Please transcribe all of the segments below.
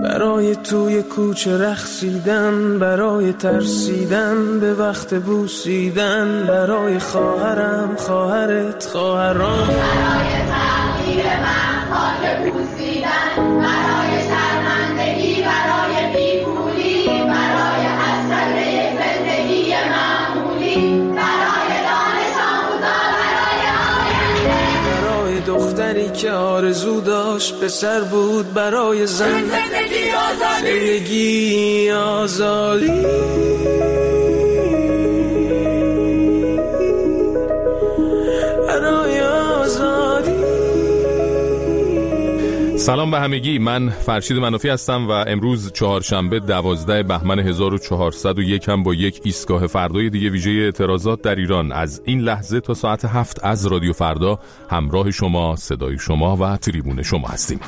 برای توی کوچه رقصیدن، برای ترسیدن به وقت بوسیدن، برای خواهرم، خواهرت، خواهرام، برای تغییر من خاک بوسیدن، برای شرمندگی، برای بیپولی، برای حسرت زندگی معمولی، برای دانش آموزا، برای آینده، برای دختری که آرزو داشت پسر بود، برای زندگی آزادی، زندگی آزادی. سلام به همگی، من فرشید منافی هستم و امروز چهارشنبه 12 بهمن 1401 هم با یک ایستگاه فردای دیگه ویژه اعتراضات در ایران از این لحظه تا ساعت 7 از رادیو فردا همراه شما، صدای شما و تریبون شما هستیم.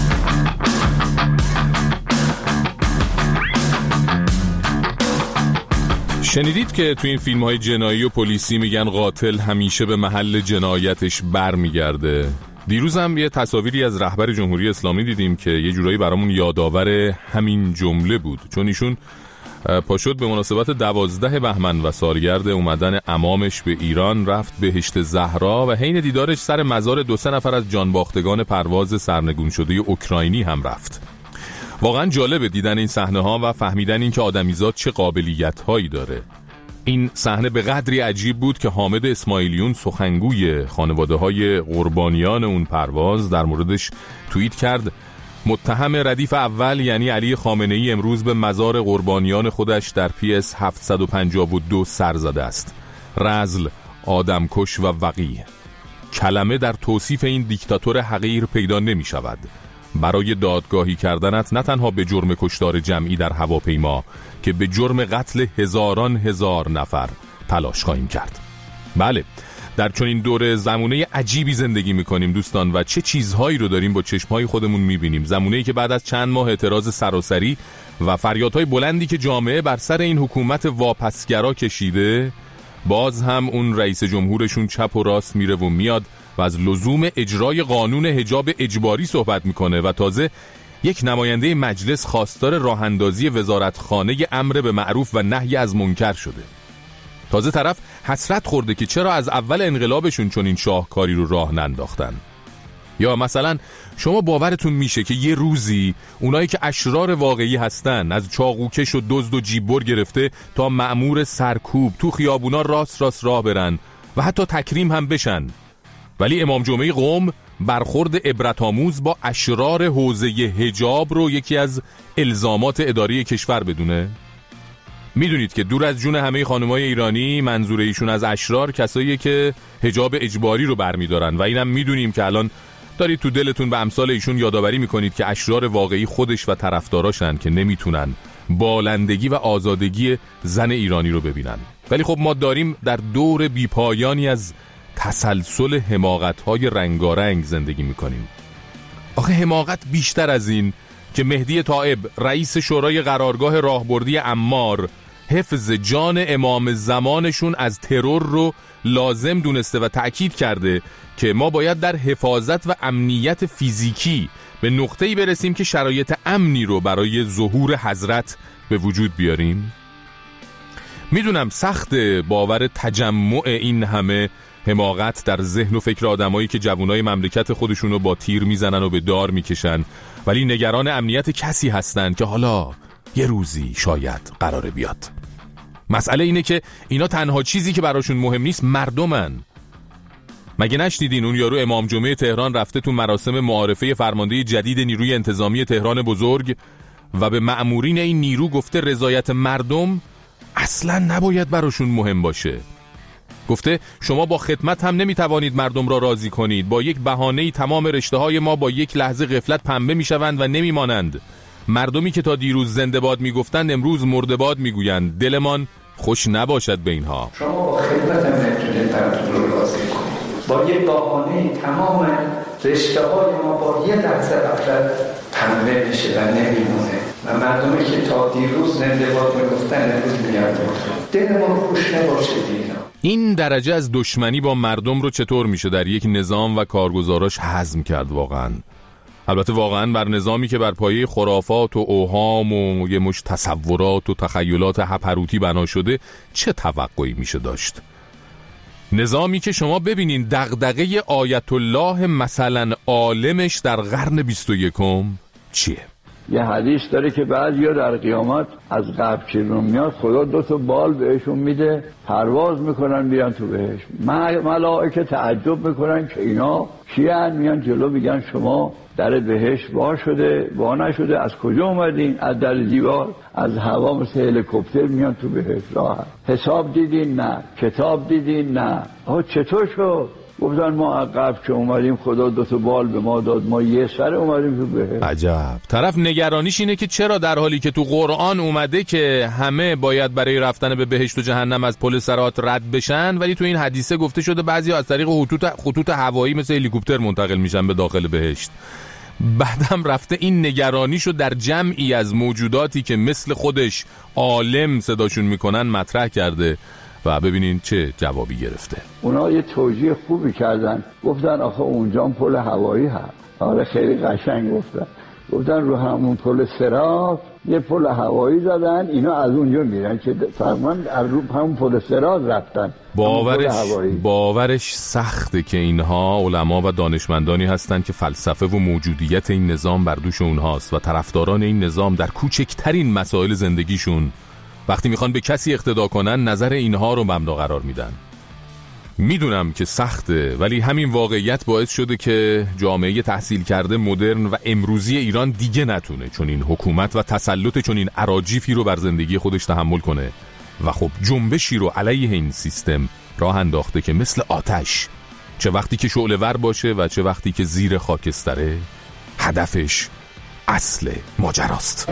شنیدید که تو این فیلم‌های جنایی و پلیسی میگن قاتل همیشه به محل جنایتش برمیگرده؟ دیروز هم یه تصاویری از رهبر جمهوری اسلامی دیدیم که یه جورایی برامون یادآور همین جمله بود، چون ایشون پاشد به مناسبت 12 بهمن و سالگرد اومدن عمامش به ایران رفت بهشت زهرا و حین دیدارش سر مزار 2-3 نفر از جانباختگان پرواز سرنگون شده اوکراینی هم رفت. واقعا جالبه دیدن این صحنه ها و فهمیدن این که آدمیزاد چه قابلیت هایی داره. این صحنه به قدری عجیب بود که حامد اسماعیلیون سخنگوی خانواده های قربانیان اون پرواز در موردش توییت کرد: متهم ردیف اول یعنی علی خامنه‌ای امروز به مزار قربانیان خودش در PS 752 سر زده است. رذل، آدمکش و وقیح. کلمه در توصیف این دیکتاتور حقیر پیدا نمی شود. برای دادگاهی کردنت نه تنها به جرم کشتار جمعی در هواپیما که به جرم قتل هزاران هزار نفر تلاش خواهیم کرد. بله، در چنین دور زمونه عجیبی زندگی میکنیم دوستان و چه چیزهایی رو داریم با چشمهای خودمون میبینیم. زمونه‌ای که بعد از چند ماه اعتراض سراسری و فریادهای بلندی که جامعه بر سر این حکومت واپسگرا کشیده، باز هم اون رئیس جمهورشون چپ و راست میره و میاد و از لزوم اجرای قانون حجاب اجباری صحبت میکنه و تازه یک نماینده مجلس خواستار راه اندازی وزارتخانه امر به معروف و نهی از منکر شده. تازه طرف حسرت خورده که چرا از اول انقلابشون چون این شاهکاری رو راه ننداختن. یا مثلا شما باورتون میشه که یه روزی اونایی که اشرار واقعی هستن، از چاقوکش و دزد و جیببر گرفته تا مأمور سرکوب، تو خیابونا راست راه برن و حتی تکریم هم بشن، ولی امام جمعه قم برخورد عبرت‌آموز با اشرار حوزه حجاب رو یکی از الزامات اداری کشور بدونه؟ میدونید که دور از جون همه خانمای ایرانی منظور ایشون از اشرار کساییه که حجاب اجباری رو برمیدارن و اینم میدونیم که الان دارید تو دلتون به امثال ایشون یادآوری میکنید که اشرار واقعی خودش و طرفداراشن که نمیتونن بالندگی و آزادگی زن ایرانی رو ببینن. ولی خب ما داریم در دور بیپایانی از تسلسل حماقت‌های رنگارنگ زندگی میکنیم. آخه حماقت بیشتر از این که مهدی طائب رئیس شورای قرارگاه راهبردی عمار حفظ جان امام زمانشون از ترور رو لازم دونسته و تأکید کرده که ما باید در حفاظت و امنیت فیزیکی به نقطه‌ای برسیم که شرایط امنی رو برای ظهور حضرت به وجود بیاریم. میدونم سخت باور تجمع این همه حماقت در ذهن و فکر آدمایی که جوانای مملکت خودشونو با تیر میزنن و به دار میکشن، ولی نگران امنیت کسی هستن که حالا یه روزی شاید قراره بیاد. مسئله اینه که اینا تنها چیزی که براشون مهم نیست مردمن. مگه نشنیدین اون یارو امام جمعه تهران رفته تو مراسم معارفه فرمانده جدید نیروی انتظامی تهران بزرگ و به مأمورین این نیرو گفته رضایت مردم اصلا نباید براشون مهم باشه. گفته شما با خدمت هم نمیتوانید مردم را راضی کنید. با یک بهانه‌ای تمام رشته‌های ما با یک لحظه غفلت پنبه میشوند و نمیمانند. مردمی که تا دیروز زنده باد میگفتند امروز مرده باد میگویند. دلمان خوش نباشد به اینها. شما با خدمت هم نمیتونید مردم را راضی کنید. با یک بهانه‌ای تمام رشته‌های ما با یک لحظه غفلت پنبه میشه و نمیمونه. و مردمی که تا دیروز زنده باد میگفتند امروز میگن دلمان خوش نباشد اینا. این درجه از دشمنی با مردم رو چطور میشه در یک نظام و کارگزاراش هضم کرد واقعا؟ البته واقعا بر نظامی که بر پایه خرافات و اوهام و یه مش تصورات و تخیلات هپروتی بنا شده چه توقعی میشه داشت؟ نظامی که شما ببینین دغدغه آیت الله مثلا عالمش در قرن 21 چیه؟ یه حدیث داره که بعضیا در قیامت از قبر که میاد خدا 2 بال بهشون میده، پرواز میکنن بیان تو بهشت. ملائکه تعجب میکنن که اینا کیان؟ میان جلو میگن شما در بهشت وا نشده، از کجا اومدین؟ از در دیوار، از هوا مثل هلیکوپتر میان تو بهشت راحت. حساب دیدین؟ نه. کتاب دیدین؟ نه. چطور شد؟ گفتن ما عقب که اومدیم خدا 2 بال به ما داد، ما یه سر اومدیم تو بهشت. عجب. طرف نگرانیش اینه که چرا در حالی که تو قرآن اومده که همه باید برای رفتن به بهشت و جهنم از پل صراط رد بشن، ولی تو این حدیثه گفته شده بعضیا از طریق خطوط هوایی مثل هلیکوپتر منتقل میشن به داخل بهشت. بعدم رفته این نگرانیشو در جمعی از موجوداتی که مثل خودش عالم صداشون میکنن مطرح کرده و ببینین چه جوابی گرفته. اونا یه توجیه خوبی کردن، گفتن آخه اونجا پل هوایی هست. آره خیلی قشنگ گفتن رو همون پل صراط یه پل هوایی زدن، اینا از اونجا میرن که تقریبا از رو همون پل صراط رفتن. باورش سخته که اینها علما و دانشمندانی هستن که فلسفه و موجودیت این نظام بر دوش اونهاست و طرفداران این نظام در کوچکترین مسائل زندگیشون وقتی میخوان به کسی اقتدا کنن نظر اینها رو مبنا قرار میدن. میدونم که سخته، ولی همین واقعیت باعث شده که جامعه تحصیل کرده مدرن و امروزی ایران دیگه نتونه چون این حکومت و تسلط چون این اراجیفی رو بر زندگی خودش تحمل کنه و خب جنبشی رو علیه این سیستم راه انداخته که مثل آتش چه وقتی که شعله ور باشه و چه وقتی که زیر خاکستره هدفش اصل ماجراست.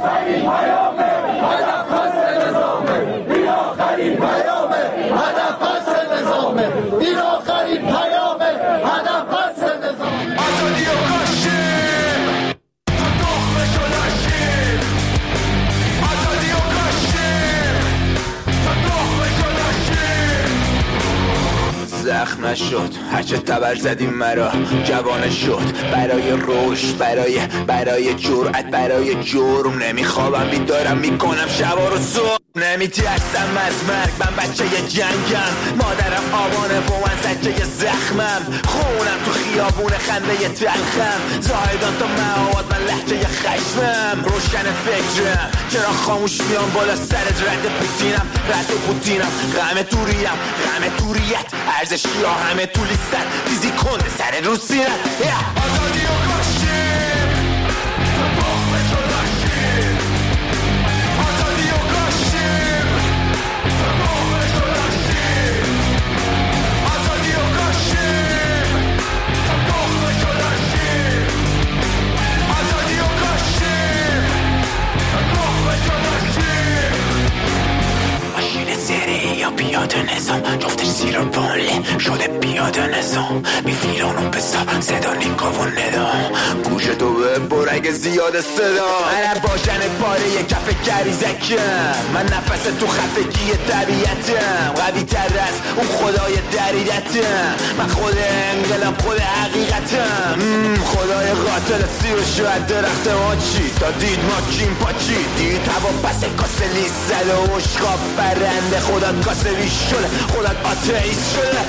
زخم نشد هرچه تبر زدیم مرا جوانه شد برای رشد برای جرأت برای جرم نمیخوابم بیدارم میکنم شبا رو صبح نمیترسم از مرگ من بچه جنگم مادرم آبانه و من زجه زخمم خونم تو خیابون خنده تلخم زاهدان تا معاد من لحجه خشمم روشن فکرم چرا خاموش میام بالا سرت رد پوتینم غم توریت ارزشی ها همه تو لیستن تیزی کنده سر رو سیرت آزادی و کاشیم بخمش و لاشیم آزادی و کاشیم بخمش و لاشیم آزادی و کاشیم بخمش و لاشیم آزادی و کاشیم بخمش و لاشیم ماشین زیره یا پیاده نظام جفتش زیر باله شده پیاده نظام بی فیلانو بسا صدا نیکاو ندام گوشه تو ببر اگه زیاد صدا من باشن پاره یک کف گریزکم من نفس تو خفگی طبیعتم قوی تر از اون خدای دریدتم من خود انقلاب خود حقیقتم خدای قاتل سیر شاید درخت ما چی تا دید ما کیم پاچی دید هوا پس کاسه لیست زده و اشقاب برنده خودت کاسه بیش شده خودت آتئیست شده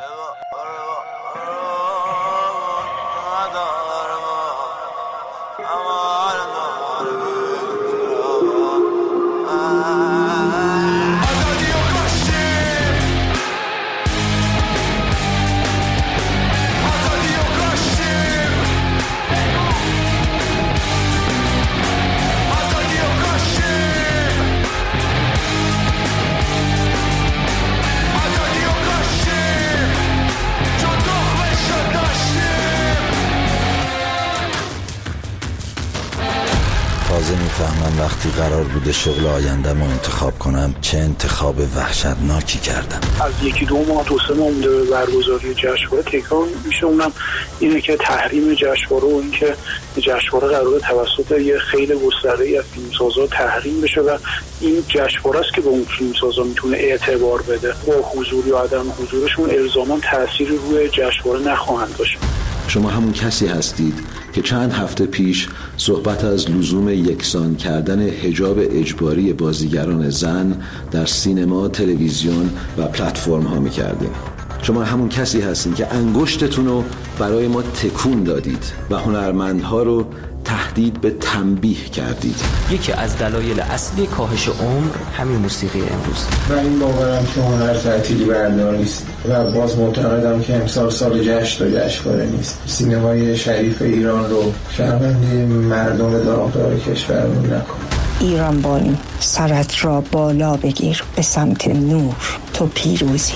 میفهمم وقتی قرار بوده شغل آیندم رو انتخاب کنم چه انتخاب وحشتناکی کردم. از 1-2 ماه 2-3 ماه مونده به برگزاری جشنواره تکرار میشه. اونم اینه که تحریم جشنواره و اینکه جشنواره قراره توسط یه خیلی گسترده‌ای از فیلمسازا تحریم بشه و این جشنواره است که به اون فیلمسازا میتونه اعتبار بده. با حضور یا عدم حضورشون الزاما تأثیری روی جشنواره نخواهند داشت. شما همون کسی هستید که چند هفته پیش صحبت از لزوم یکسان کردن حجاب اجباری بازیگران زن در سینما، تلویزیون و پلتفرم ها می‌کردید. شما همون کسی هستید که انگشتتون رو برای ما تکون دادید و هنرمندها رو تهدید به تنبیه کردید. یکی از دلایل اصلی کاهش عمر همین موسیقی امروز. من این باورم که هنر تعطیلی بردار نیست و باز معتقدم که امسال سال جشن و جشنواره نیست. سینمای شریف ایران رو شرمنده مردم داغدار کشورمون نکن. ایران بان، سرت را بالا بگیر به سمت نور، تو پیروزی.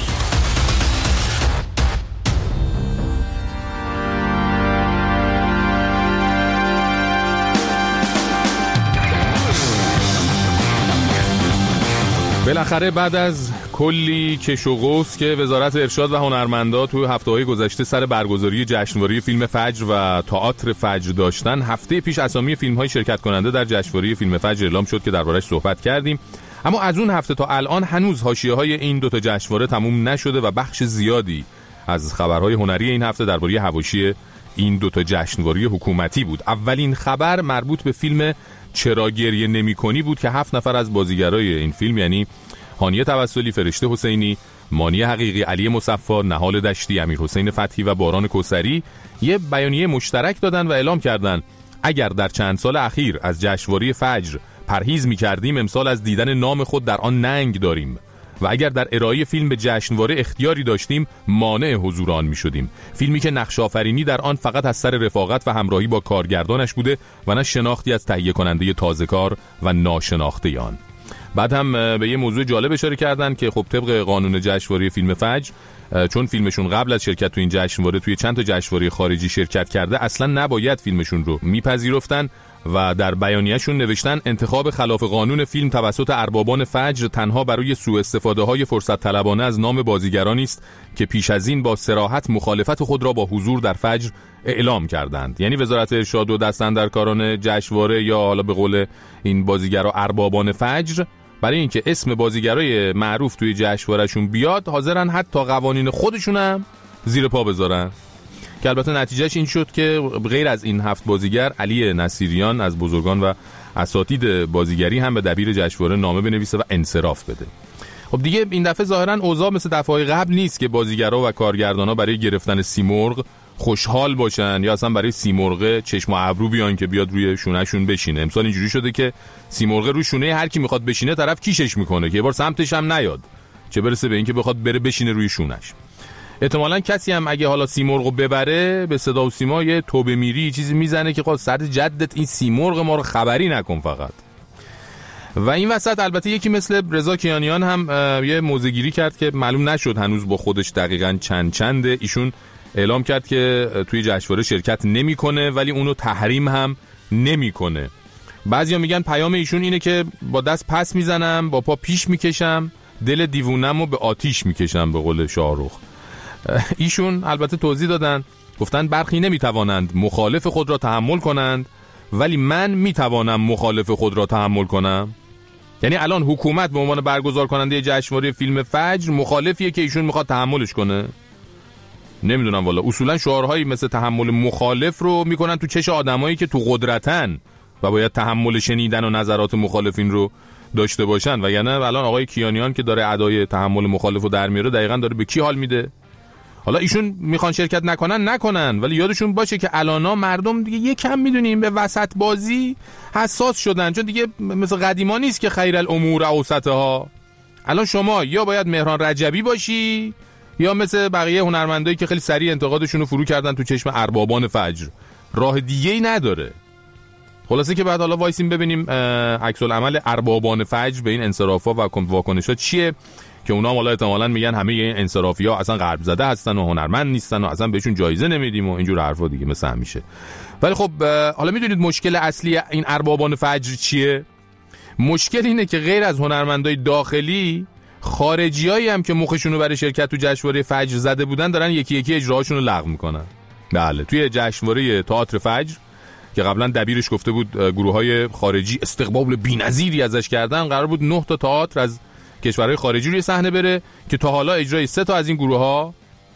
بالاخره بعد از کلی کش و قوس که وزارت ارشاد و هنرمندا توی هفته‌های گذشته سر برگزاری جشنواره فیلم فجر و تئاتر فجر داشتن، هفته پیش اسامی فیلم‌های شرکت کننده در جشنواره فیلم فجر اعلام شد که دربارش صحبت کردیم. اما از اون هفته تا الان هنوز حاشیه‌های این دوتا جشنواره تموم نشده و بخش زیادی از خبرهای هنری این هفته درباره حواشی این دوتا جشنواره حکومتی بود. اولین خبر مربوط به فیلم چرا گریه نمی‌کنی بود که 7 نفر از بازیگرای این فیلم، یعنی هانیه توسلی، فرشته حسینی، مانی حقیقی، علی مصفی، نهال دشتی، امیرحسین فتحی و باران کوثری یه بیانیه مشترک دادن و اعلام کردن اگر در چند سال اخیر از جشنواره فجر پرهیز می‌کردیم، امسال از دیدن نام خود در آن ننگ داریم و اگر در ارائه فیلم به جشنواره اختیاری داشتیم مانع حضور آن می‌شدیم. فیلمی که نقش آفرینی در آن فقط از سر رفاقت و همراهی با کارگردانش بوده و نه شناختی از تهیه کننده تازه‌کار و ناشناخته آن. بعد هم به یه موضوع جالب اشاره کردن که خب طبق قانون جشنواره فیلم فجر، چون فیلمشون قبل از شرکت تو این جشنواره توی چند تا جشنواره خارجی شرکت کرده، اصلا نباید فیلمشون رو میپذیرفتن و در بیانیه‌شون نوشتن انتخاب خلاف قانون فیلم توسط اربابان فجر تنها برای سوء استفاده‌های فرصت طلبانه از نام بازیگرانی است که پیش از این با صراحت مخالفت خود را با حضور در فجر اعلام کردند. یعنی وزارت ارشاد و دستاندرکاران جشنواره یا حالا به قول این بازیگرا اربابان فجر، برای اینکه اسم بازیگرای معروف توی جشنوارهشون بیاد، حاضرن حتی قوانین خودشون هم زیر پا بذارن. که البته نتیجهش این شد که غیر از این 7 بازیگر، علی نصیریان از بزرگان و اساتید بازیگری هم به دبیر جشنواره نامه بنویسه و انصراف بده. خب دیگه این دفعه ظاهرا اوضاع مثل دفعه‌های قبل نیست که بازیگرا و کارگردانا برای گرفتن سیمرغ خوشحال باشن یا اصلا برای سیمرغ چشم و ابرو بیان که بیاد روی شونهشون بشینه. امسال اینجوری شده که سیمرغ روی شونه هر کی میخواد بشینه طرف کیشش میکنه که یه بار سمتش هم نیاد، چه برسه به اینکه بخواد بره بشینه روی شونش. احتمالاً کسی هم اگه حالا سیمرغو ببره به صدا و سیما یه توبه میری چیزی میزنه که خب سر جدت این سیمرغ ما رو خبری نکن فقط. و این وسط البته یکی مثل رضا کیانیان هم یه موزه‌گیری کرد که معلوم نشد هنوز با خودش دقیقاً چنده. ایشون اعلام کرد که توی جشنواره شرکت نمیکنه ولی اونو تحریم هم نمیکنه. بعضیا میگن پیام ایشون اینه که با دست پس میزنم، با پا پیش میکشم، دل دیوونمو به آتیش میکشم به قول شاهرخ. ایشون البته توضیح دادن، گفتن برخی نمیتوانند مخالف خود را تحمل کنند ولی من میتوانم مخالف خود را تحمل کنم. یعنی الان حکومت به عنوان برگزار کننده جشنواره فیلم فجر مخالفیه که ایشون میخواد تحملش کنه. نمیدونم والا، اصولا شعارهایی مثل تحمل مخالف رو میکنن تو چش آدمایی که تو قدرتن و باید تحمل شنیدن و نظرات مخالفین رو داشته باشن. و یعنی الان آقای کیانیان که داره ادای تحمل مخالف رو در میاره دقیقاً داره به کی حال میده؟ حالا ایشون میخوان شرکت نکنن ولی یادشون باشه که الانا مردم دیگه یکم میدونیم به وسط بازی حساس شدن، چون دیگه مثل قدیما نیست که خیر الامور اوسطها. الان شما یا باید مهران رجبی باشی یا مثل بقیه هنرمندایی که خیلی سریع انتقادشون رو فرو کردن تو چشم اربابان فجر. راه دیگه‌ای نداره. خلاصه که بعد حالا وایسیم ببینیم عکس العمل اربابان فجر به این انصرافا و واکنشات چیه که اونا حالا احتمالاً میگن همه این انصرافی‌ها اصلا غرب زده هستن و هنرمند نیستن و اصلا بهشون جایزه نمیدیم و اینجور حرفا دیگه مثل همیشه. ولی خب حالا میدونید مشکل اصلی این اربابان فجر چیه؟ مشکل اینه که غیر از هنرمندای داخلی، خارجیایی هم که مخشون رو برای شرکت تو جشنواره فجر زده بودن دارن یکی یکی اجراهاشون رو لغو میکنن. بله، توی جشنواره تئاتر فجر که قبلا دبیرش گفته بود گروه‌های خارجی استقبال بی‌نظیری ازش کردن، قرار بود 9 تا تئاتر از کشورهای خارجی روی صحنه بره که تا حالا اجرای 3 تا از این گروه‌ها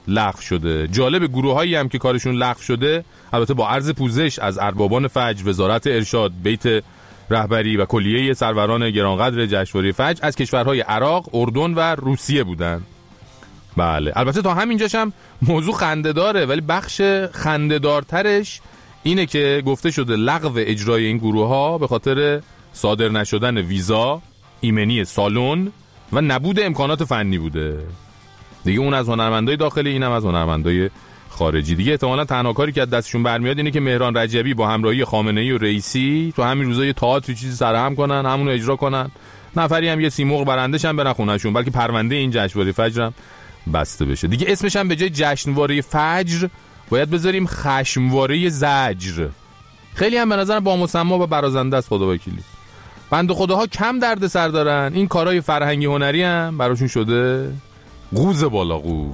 لغو شده. جالب گروهایی هم که کارشون لغو شده البته با عرض پوزش از اربابان فجر، وزارت ارشاد، بیت رهبری و کلیه سروران گرانقدر جشنواره فجر از کشورهای عراق، اردن و روسیه بودن. بله البته تا همینجاش هم موضوع خنده‌داره، ولی بخش خنده‌دارترش اینه که گفته شده لغو اجرای این گروه‌ها به خاطر صادر نشدن ویزا، ایمنی سالن و نبود امکانات فنی بوده. دیگه اون از هنرمندای داخلی، اینم از هنرمندای خارجی. دیگه احتمالاً تنها کاری که از دستشون برمیاد اینه که مهران رجبی با همراهی خامنه‌ای و رئیسی تو همین روزا یه تئاتر چیزی سرهم کنن، همون رو اجرا کنن. نفری هم یه سیمرغ برندش هم برن خونه‌شون، بلکه پرونده این جشنواره فجر هم بسته بشه. دیگه اسمش هم به جای جشنواره فجر باید بذاریم خشمواره زجر. خیلی هم به نظر با مسما و برازنده است. خدا وکیلی بنده خداها کم درد سر دارن، این کارهای فرهنگی هنری هم براشون شده قوز بالا قوز.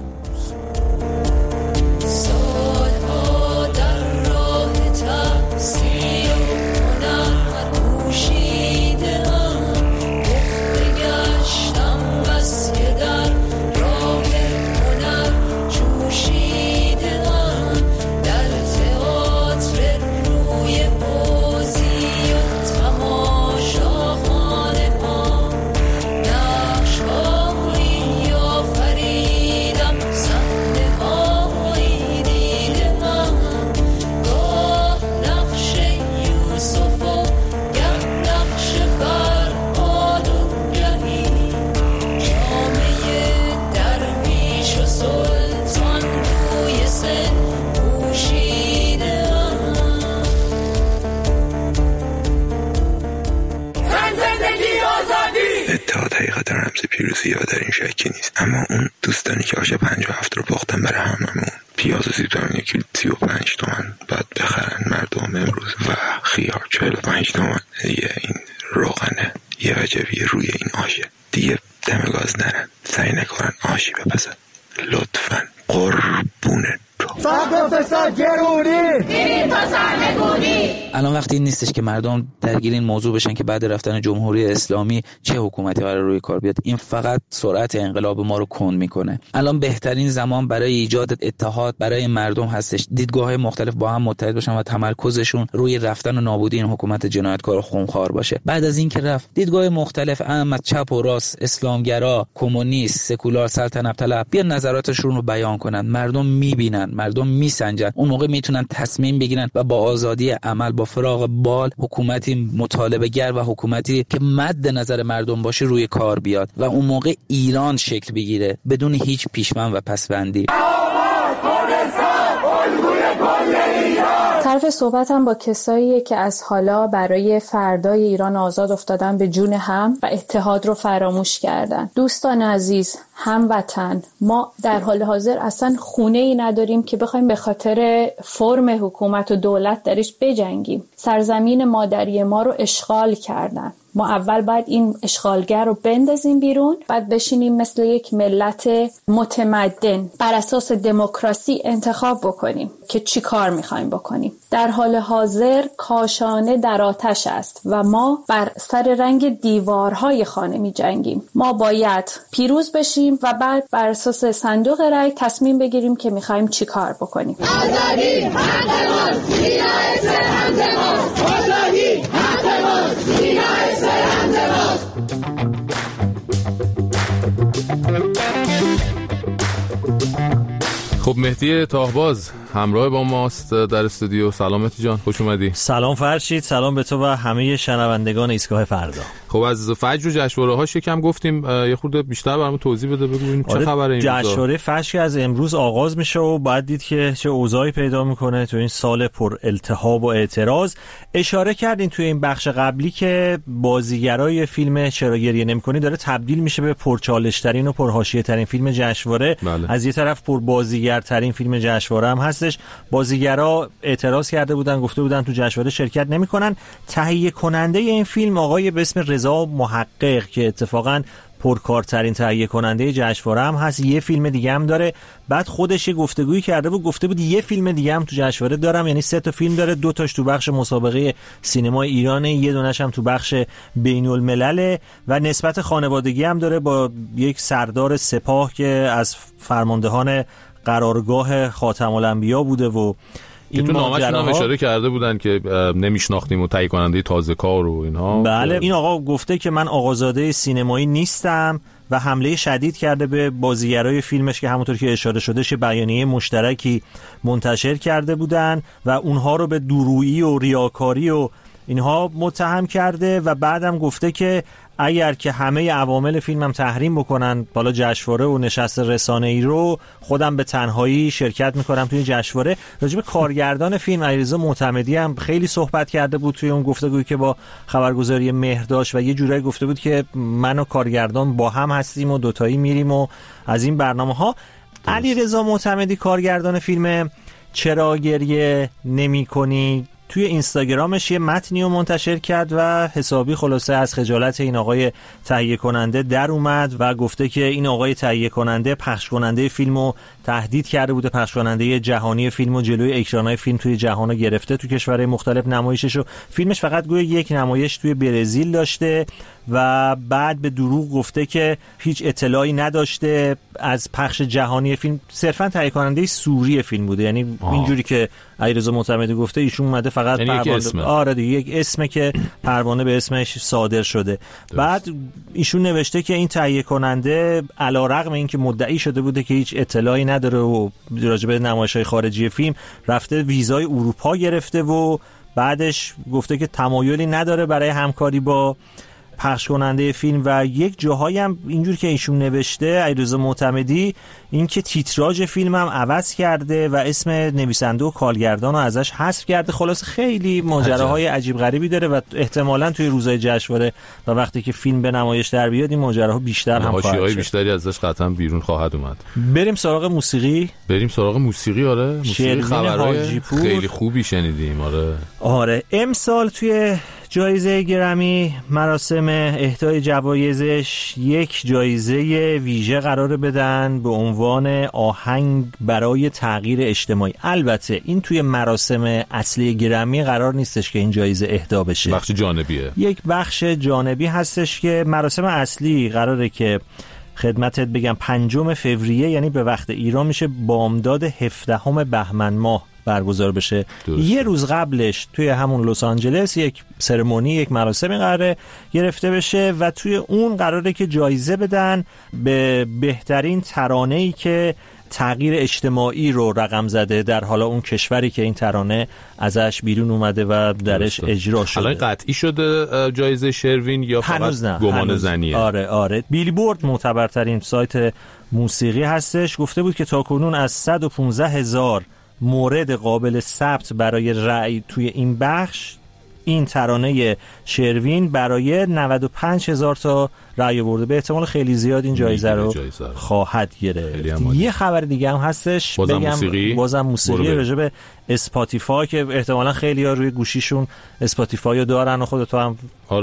اتحاد حقیقت رمز پیروزی و در این شکی نیست، اما اون دوستانی که آش 57 رو باختن برای هممون، پیاز و سیب زمینی کیلو 35 تومن بعد بخرن مردم امروز و خیار 45 تومن. دیگه این روغنه یه وجبی روی این آشه، دیگه دم گاز نرن، سعی نکنن آشی بپزن لطفاً، قربونه. فقر فساد گرونی دیرین تا سرنگونی. الان وقتی این نیستش که مردم درگیر این موضوع بشن که بعد رفتن جمهوری اسلامی چه حکومتی قرار روی کار بیاد. این فقط سرعت انقلاب ما رو کند میکنه. الان بهترین زمان برای ایجاد اتحاد برای مردم هستش، دیدگاه‌های مختلف با هم متحد باشن و تمرکزشون روی رفتن و نابودی این حکومت جنایتکار و خونخوار باشه. بعد از این که رفت دیدگاه مختلف از چپ و راست، اسلامگرا، کمونیست، سکولار، سلطنت طلب بیان نظراتشون رو بیان کنن. مردم میبینن، مردم میسنجن، اون موقع میتونن تصمیم بگیرن و با آزادی عمل، با فراغ بال حکومتی مطالبه گر و حکومتی که مد نظر مردم باشه روی کار بیاد و اون موقع ایران شکل بگیره بدون هیچ پیش‌بند و پس‌بندی. طرف صحبتم با کساییه که از حالا برای فردای ایران آزاد افتادن به جون هم و اتحاد رو فراموش کردن. دوستان عزیز، هموطن، ما در حال حاضر اصلا خونه ای نداریم که بخوایم به خاطر فرم حکومت و دولت درش بجنگیم. سرزمین مادری ما رو اشغال کردن. ما اول باید این اشغالگر رو بندازیم بیرون، بعد بشینیم مثل یک ملت متمدن بر اساس دموکراسی انتخاب بکنیم که چی کار میخوایم بکنیم. در حال حاضر کاشانه در آتش است و ما بر سر رنگ دیوارهای خانه میجنگیم. ما باید پیروز بشیم و بعد بر اساس صندوق رای تصمیم بگیریم که میخوایم چی کار بکنیم. آزادی حق ماست، زیرا سرهنگ ماست. آزادی حق ماست، زیرا سرهنگ ماست. خب مهدی تاهباز همراه با ماست در استودیو. سلام مهدی جان، خوش اومدی. سلام فرشید، سلام به تو و همه شنوندگان ایستگاه فردا. خب از فجر و جشنواره هاش یکم گفتیم، یه خورده بیشتر برامون توضیح بده، بگو چه خبره این روزا. جشنواره فجر از امروز آغاز میشه و بعد دید که چه اوضاعی پیدا میکنه تو این سال پر التهاب و اعتراض. اشاره کردین توی این بخش قبلی که بازیگرای فیلم چرا گریه نمی‌کنی داره تبدیل میشه به پرچالش‌ترین و پرحاشیه‌ترین فیلم جشنواره. از یه طرف پربازیگرترین فیلم جشنواره هم هستش. بازیگرا اعتراض کرده بودن، گفته بودن تو جشنواره شرکت نمی‌کنن. تهیه کننده این فیلم آقای به اسم رضا محقق که اتفاقاً پرکارترین تهیه کننده جشنواره هم هست، یه فیلم دیگه هم داره. بعد خودش یه گفتگویی کرده بود، گفته بود یه فیلم دیگه هم تو جشنواره دارم، یعنی 3 تا فیلم داره، 2 تاش تو بخش مسابقه سینما ایرانه، یه دونش هم تو بخش بین‌الملل و نسبت خانوادگی هم داره با یک سردار سپاه که از فرماندهان قرارگاه خاتم الانبیا بوده و این تو نامش هم اشاره کرده بودن که نمیشناختیم و تهیه کننده تازه کار و اینها. بله، این آقا گفته که من آقازاده سینمایی نیستم و حمله شدید کرده به بازیگرای فیلمش که همونطور که اشاره شده شه بیانیه مشترکی منتشر کرده بودن و اونها رو به دورویی و ریاکاری و اینها متهم کرده و بعدم گفته که اگر که همه عوامل فیلمم تحریم بکنن بالا جشنواره و نشست رسانه‌ای رو، خودم به تنهایی شرکت میکنم توی جشنواره. راجب کارگردان فیلم علیرضا معتمدی هم خیلی صحبت کرده بود توی اون گفتگویی که با خبرگزاری مهر داشت و یه جورایی گفته بود که من و کارگردان با هم هستیم و دوتایی میریم و از این برنامه‌ها. علیرضا معتمدی کارگردان فیلم چرا گریه نمی‌کنی توی اینستاگرامش یه متنی رو منتشر کرد و حسابی خلاصه از خجالت این آقای تهیه کننده در اومد و گفته که این آقای تهیه کننده پخش کننده فیلمو تهدید کرده بوده، پخش کننده جهانی فیلمو جلوی اکرانای فیلم توی جهانو گرفته، تو کشورهای مختلف نمایششو. فیلمش فقط گویا یک نمایش توی برزیل داشته و بعد به دروغ گفته که هیچ اطلاعی نداشته از پخش جهانی فیلم، صرفا تهیه کننده سوری فیلم بوده. یعنی اینجوری که علیرضا معتمدی گفته ایشون اومده فقط پروانه، یک اسمه که پروانه به اسمش صادر شده. بعد ایشون نوشته که این تهیه کننده علیرغم اینکه مدعی شده بوده که هیچ اطلاعی نداره و راجع به نمایش‌های خارجی فیلم، رفته ویزای اروپا گرفته و بعدش گفته که تمایلی نداره برای همکاری با پخش کننده فیلم و یک جاهایی هم اینجور که ایشون نوشته علیرضا معتمدی این که تیتراژ فیلم هم عوض کرده و اسم نویسنده و کارگردان رو ازش حذف کرده. خلاص خیلی ماجراهای عجیب غریبی داره و احتمالاً توی روزهای جشنواره و وقتی که فیلم به نمایش در بیاد این ماجراها بیشتر هم خواهد شد. بیشتری ازش قطعا بیرون خواهد اومد. بریم سراغ موسیقی. آره، موسیقی خبرهای خیلی خوبی شنیدیم. آره امسال توی جایزه گرمی مراسم اهدای جوایزش یک جایزه ویژه قرار بدن به عنوان آهنگ برای تغییر اجتماعی. البته این توی مراسم اصلی گرمی قرار نیستش که این جایزه اهدا بشه، بخش جانبیه، یک بخش جانبی هستش که مراسم اصلی قراره که خدمتت بگم 5 فوریه یعنی به وقت ایران میشه بامداد 17 بهمن ماه برگزار بشه. یه روز قبلش توی همون لس آنجلس یک سرمونی، یک مراسمی قراره گرفته بشه و توی اون قراره که جایزه بدن به بهترین ترانه‌ای که تغییر اجتماعی رو رقم زده در حالا اون کشوری که این ترانه ازش بیرون اومده و درش اجرا شده. الان قطعی شده جایزه شروین یا فقط گمان زنیه؟ آره بیلبورد معتبرترین سایت موسیقی هستش گفته بود که تاکنون از 115,000 مورد قابل ثبت برای رأی توی این بخش این ترانه شروین برای 95,000 تا رأی آورده. به احتمال خیلی زیاد این جایزه رو خواهد گرفت. یه خبر دیگه هم هستش، بازم موسیقی راجع به اسپاتیفای که احتمالا خیلی ها روی گوشیشون اسپاتیفای رو دارن و خودت هم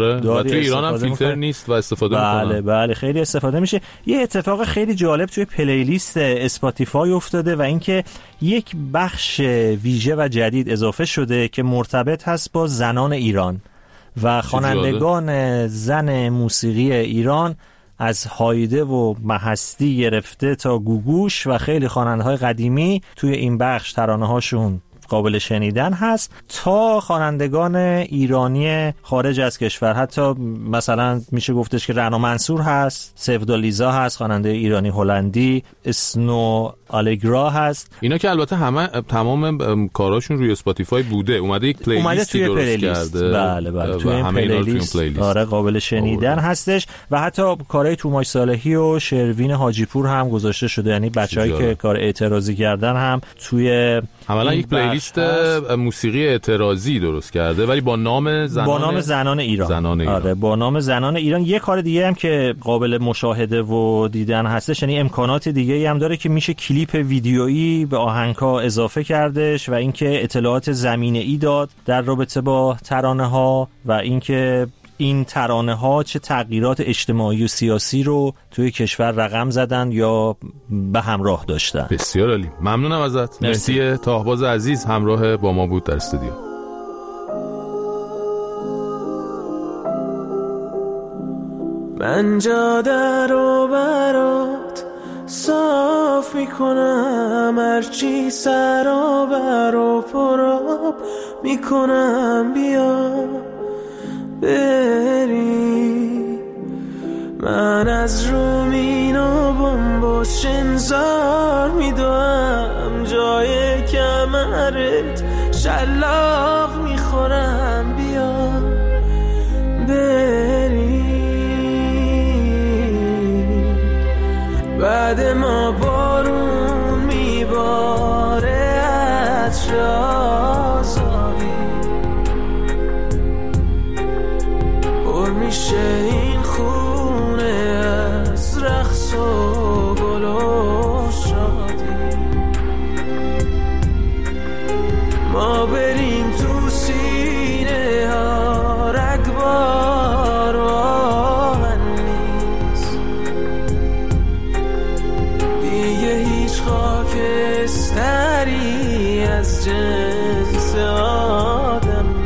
و توی ایران هم فیلتر نیست و استفاده میکنن. بله خیلی استفاده میشه. یه اتفاق خیلی جالب توی پلیلیست اسپاتیفای افتاده و اینکه یک بخش ویژه و جدید اضافه شده که مرتبط هست با زنان ایران و خوانندگان زن موسیقی ایران از هایده و مهستی گرفته تا گوگوش و خیلی خواننده‌های قدیمی توی این بخش ترانه‌هاشون قابل شنیدن هست تا خوانندگان ایرانی خارج از کشور. حتی مثلا میشه گفتش که رنا منصور هست، سفدالیزا هست خواننده ایرانی هلندی، اسنو آلگرا هست. اینا که البته همه تمام کاراشون روی اسپاتیفای بوده، اومده یک پلیلیستی درست کرده. بله توی این پلیلیست آره قابل شنیدن هستش و حتی کارهای توماش صالحی و شروین حاجی پور هم گذاشته شده، یعنی بچه‌هایی که کار اعتراضی کردن هم توی عملا یک پلیلیست موسیقی اعتراضی درست کرده ولی با نام زنان ایران. آره با نام زنان ایران. یه کار دیگه هم که قابل مشاهده و دیدن هستش، یعنی امکانات دیگه‌ای هم داره که میشه کلیپ ویدیویی به آهنگ‌ها اضافه کردش و اینکه اطلاعات زمینه‌ای داد در رابطه با ترانه‌ها و اینکه این ترانه‌ها چه تغییرات اجتماعی و سیاسی رو توی کشور رقم زدن یا به همراه داشتن. بسیار عالی، ممنونم ازت. مرسی. تاهباز عزیز همراه با ما بود در استودیو. من جاده رو برات صاف میکنم کنم، هرچی سرابر و پراب میکنم بیا بری. من از رومین و بمبوش انذار میدوم، جای کمرت شلاق میخورم بیا بری. بعد ما بارون میباره عطر آزادی، پر میشه این خونه از رقص و گل و شادی. ما بریم تو سینه ها رگبار و آهن نیست، دیگه هیچ خاکستری از جنس آدم نیست.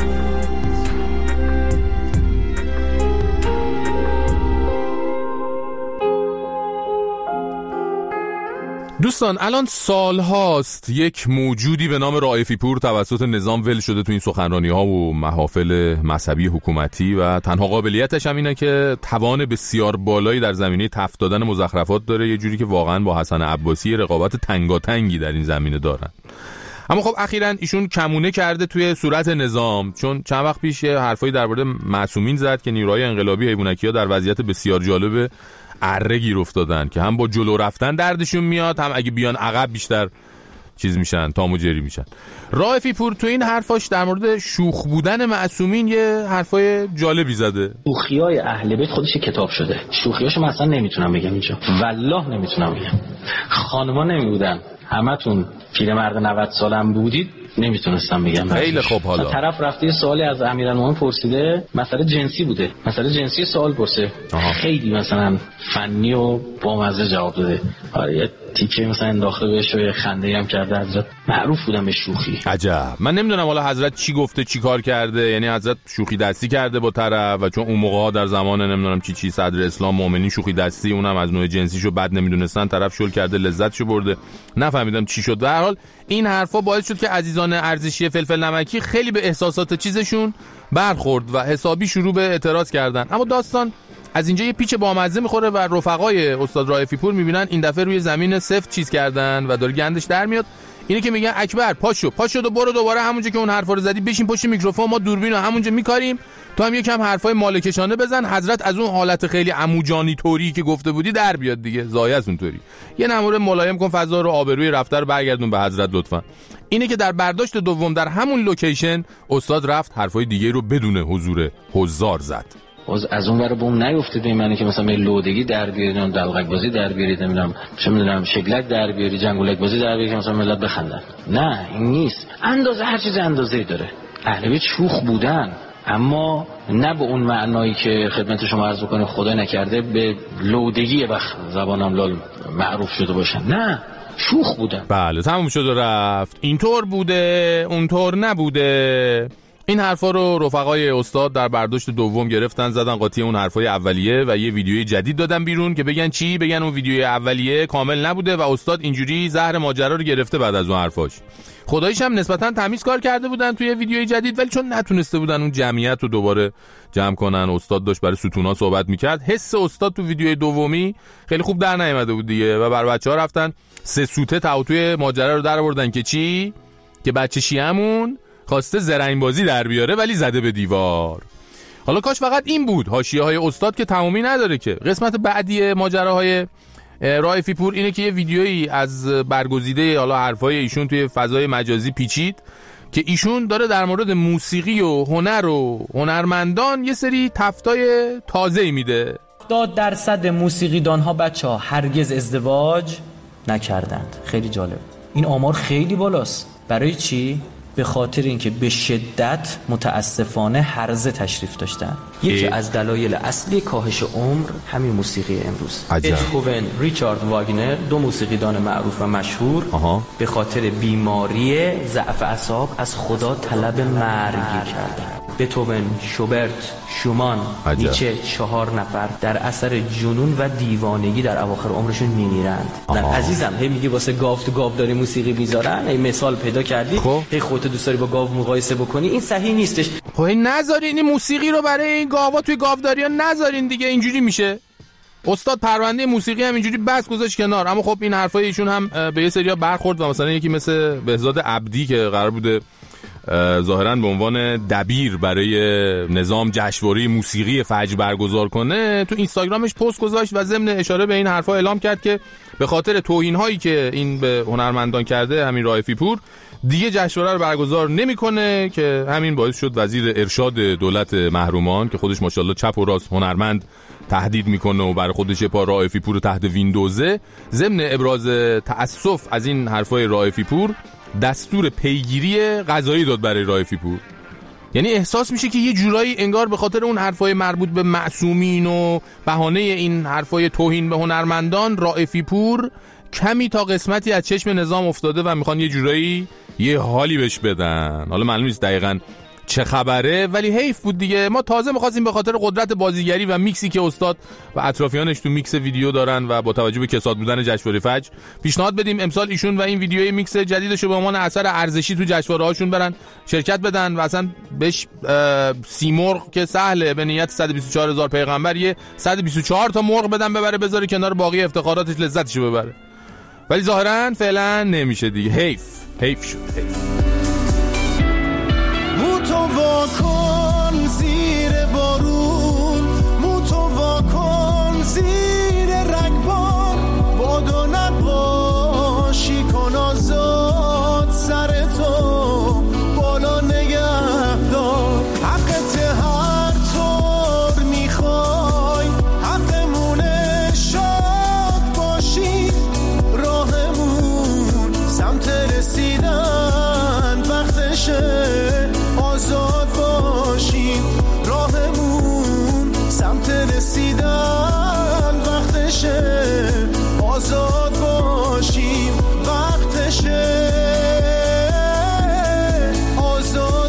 دوستان الان سال هاست یک موجودی به نام رائفی پور توسط نظام ول شده تو این سخنرانی ها و محافل مذهبی حکومتی و تنها قابلیتش هم اینه که توان بسیار بالایی در زمینه تفت دادن مزخرفات داره، یه جوری که واقعا با حسن عباسی رقابت تنگاتنگی در این زمینه دارن. اما خب اخیراً ایشون کمونه کرده توی صورت نظام، چون چند وقت پیش حرفایی درباره معصومین زد که نیروهای انقلابی حیوانکی‌ها در وضعیت بسیار جالب اره گیر افتادن که هم با جلو رفتن دردشون میاد، هم اگه بیان عقب بیشتر چیز میشن، تام و جری میشن. رائفی پور تو این حرفاش در مورد شوخ بودن معصومین یه حرفای جالبی زده. شوخیای اهل بیت خودش کتاب شده، شوخیاشو من اصلا نمیتونم بگم اینجا، والله نمیتونم بگم. خانما نمیبودن، همتون پیرمرد 90 سالم بودید، نمیتونستم بگم. خیلی خوب. حالا طرف رفته سوالی از امیرالمومنین پرسیده، مسئله جنسی بوده، مسئله جنسی سوال پرسه، خیلی مثلا فنی و بامزه جواب داده. آره یه تیکه مثلا انداخته بهش و یه خنده هم کرده. حضرت معروف بودن به شوخی. عجب. من نمیدونم حالا حضرت چی گفته، چی کار کرده، یعنی حضرت شوخی دستی کرده با طرف و چون اون موقع ها در زمان نمیدونم چی صدر اسلام مؤمنین شوخی دستی، اونم از نوع جنسیشو بد نمیدونستن، طرف شل کرده لذتشو برده. نفهمیدم چی شد. در هر حال این حرفا باعث شد که عزیزان ارزشی فلفل نمکی خیلی به احساسات چیزشون برخورد و حسابی شروع به اعتراض کردن. اما داستان از اینجا یه پیچ بامزه میخوره و رفقای استاد رائفی پور میبینن این دفعه روی زمین سفت چیز کردن و داره گندش در میاد. اینه که میگن اکبر پاشو و برو دوباره همونجا که اون حرفا رو زدی بشین پشت میکروفون، ما دوربینو همونجا میکاریم، تو هم یکم حرفای مالکشانه بزن، حضرت از اون حالت خیلی عموجانی طوری که گفته بودی در بیاد دیگه، زایه از اونطوری. یه نمره ملایم کن، فضا رو، آبروی رفته رو برگردون به حضرت لطفا. اینه که در برداشت دوم در همون لوکیشن استاد رفت حرفای دیگه رو بدون حضور حضار زد. از اون ور بوم نیافتید به معنی که مثلا لودگی در بیارید، دلقک بازی در بیارید، نمیدونم چه میدونم شکلک در بیارید، جنگولک بازی در بیارید که مثلا ملت بخندن. نه این نیست. اندازه هر چیز اندازه‌ای داره. اهل بیت شوخ بودن، اما نه به اون معنایی که خدمت شما عرض کنم خدا نکرده به لودگی وقت زبانم لال معروف شده باشن. نه، شوخ بودن. بله تموم شد و رفت. اینطور بوده، اونطور نبوده. این حرفا رو رفقای استاد در برداشت دوم گرفتن، زدن قاطی اون حرفای اولیه و یه ویدیوی جدید دادن بیرون که بگن چی؟ بگن اون ویدیوی اولیه کامل نبوده و استاد اینجوری زهر ماجرا رو گرفته بعد از اون حرفاش. خداییش هم نسبتا تمیز کار کرده بودن توی ویدیوی جدید، ولی چون نتونسته بودن اون جمعیت رو دوباره جمع کنن، استاد داشت برای ستونا صحبت میکرد، حس استاد تو ویدیوی دومی خیلی خوب در نیامده بود دیگه و بر بچه‌ها رفتن سه سوته توی ماجرا رو در آوردن که چی؟ که بچه شیعمون خواسته زرنگ بازی در بیاره ولی زده به دیوار. حالا کاش فقط این بود. حاشیه‌های استاد که تمومی نداره که. قسمت بعدی ماجراهای رائفی پور اینه که یه ویدیویی از برگزیده حالا حرفای ایشون توی فضای مجازی پیچید که ایشون داره در مورد موسیقی و هنر و هنرمندان یه سری تفتای تازه‌ای میده. 70% موسیقیدان‌ها بچه‌ها هرگز ازدواج نکردند. خیلی جالب. این آمار خیلی بالاست. برای چی؟ به خاطر اینکه به شدت متاسفانه هرزه تشریف داشتن. یکی از دلایل اصلی کاهش عمر همین موسیقی امروز. بتهوون، ریچارد واگنر، دو موسیقیدان معروف و مشهور به خاطر بیماری ضعف اعصاب از خدا طلب مرگ کردند. بتوون، شوبرت، شومان، نیچه 4 نفر در اثر جنون و دیوانگی در اواخر عمرشون میمیرند. عزیزم هی میگی واسه گاو تو گاوداری موسیقی میذارن، این مثال پیدا کردی، هی خودت دوست داری با گاو مقایسه بکنی، این صحیح نیستش. خب نذارین این موسیقی رو برای این گاوا توی گاوداری‌ها نذارین دیگه، اینجوری میشه. استاد پرونده موسیقی هم اینجوری بس گذاشت کنار. اما خب این حرفای ایشون هم به یه سریا برخورد و مثلا یکی مثل بهزاد عبدی که قرار بوده ظاهراً به عنوان دبیر برای نظام جشنواره موسیقی فجر برگزار کنه، تو اینستاگرامش پست گذاشت و ضمن اشاره به این حرفا اعلام کرد که به خاطر توهین‌هایی که این به هنرمندان کرده، همین رائفی پور دیگه جشنواره رو برگزار نمی‌کنه، که همین باعث شد وزیر ارشاد دولت محرومان که خودش ماشاءالله چپ و راست هنرمند تهدید میکنه و برای خودش پا رائفی پور تحت ویندوزه، ضمن ابراز تأسف از این حرفای رائفی پور دستور پیگیری قضایی داد برای رائفی پور. یعنی احساس میشه که یه جورایی انگار به خاطر اون حرفای مربوط به معصومین و بهانه این حرفای توهین به هنرمندان، رائفی پور کمی تا قسمتی از چشم نظام افتاده و میخوان یه جورایی یه حالی بهش بدن. حالا معلوم نیست دقیقاً چه خبره، ولی حیف بود دیگه. ما تازه می‌خواستیم به خاطر قدرت بازیگری و میکسی که استاد و اطرافیانش تو میکس ویدیو دارن و با توجه به کساد بودن جشنواره فجر پیشنهاد بدیم امسال ایشون و این ویدیوی میکس جدیدش رو به عنوان اثر ارزشی تو جشنواره‌هاشون برن شرکت بدن و اصلا بهش سیمرغ که سهله به نیت 124000 پیغمبر یه 124 تا مرغ بدن ببره بذاره کنار باقی افتخاراتش لذتشو ببره. ولی ظاهرا فعلا نمیشه دیگه. حیف شد. تو واکن زیر بارون، تو واکن زیر رگبار، بادو نباشی کن آزاد سر تو بالا نگه دار. حقت هر طور میخوای، حقمونه شاد باشی، راهمون سمت رسیدن وقتشه، آزاد باشیم راهمون سمت رسیدن وقتشه، آزاد باشیم وقتشه، آزاد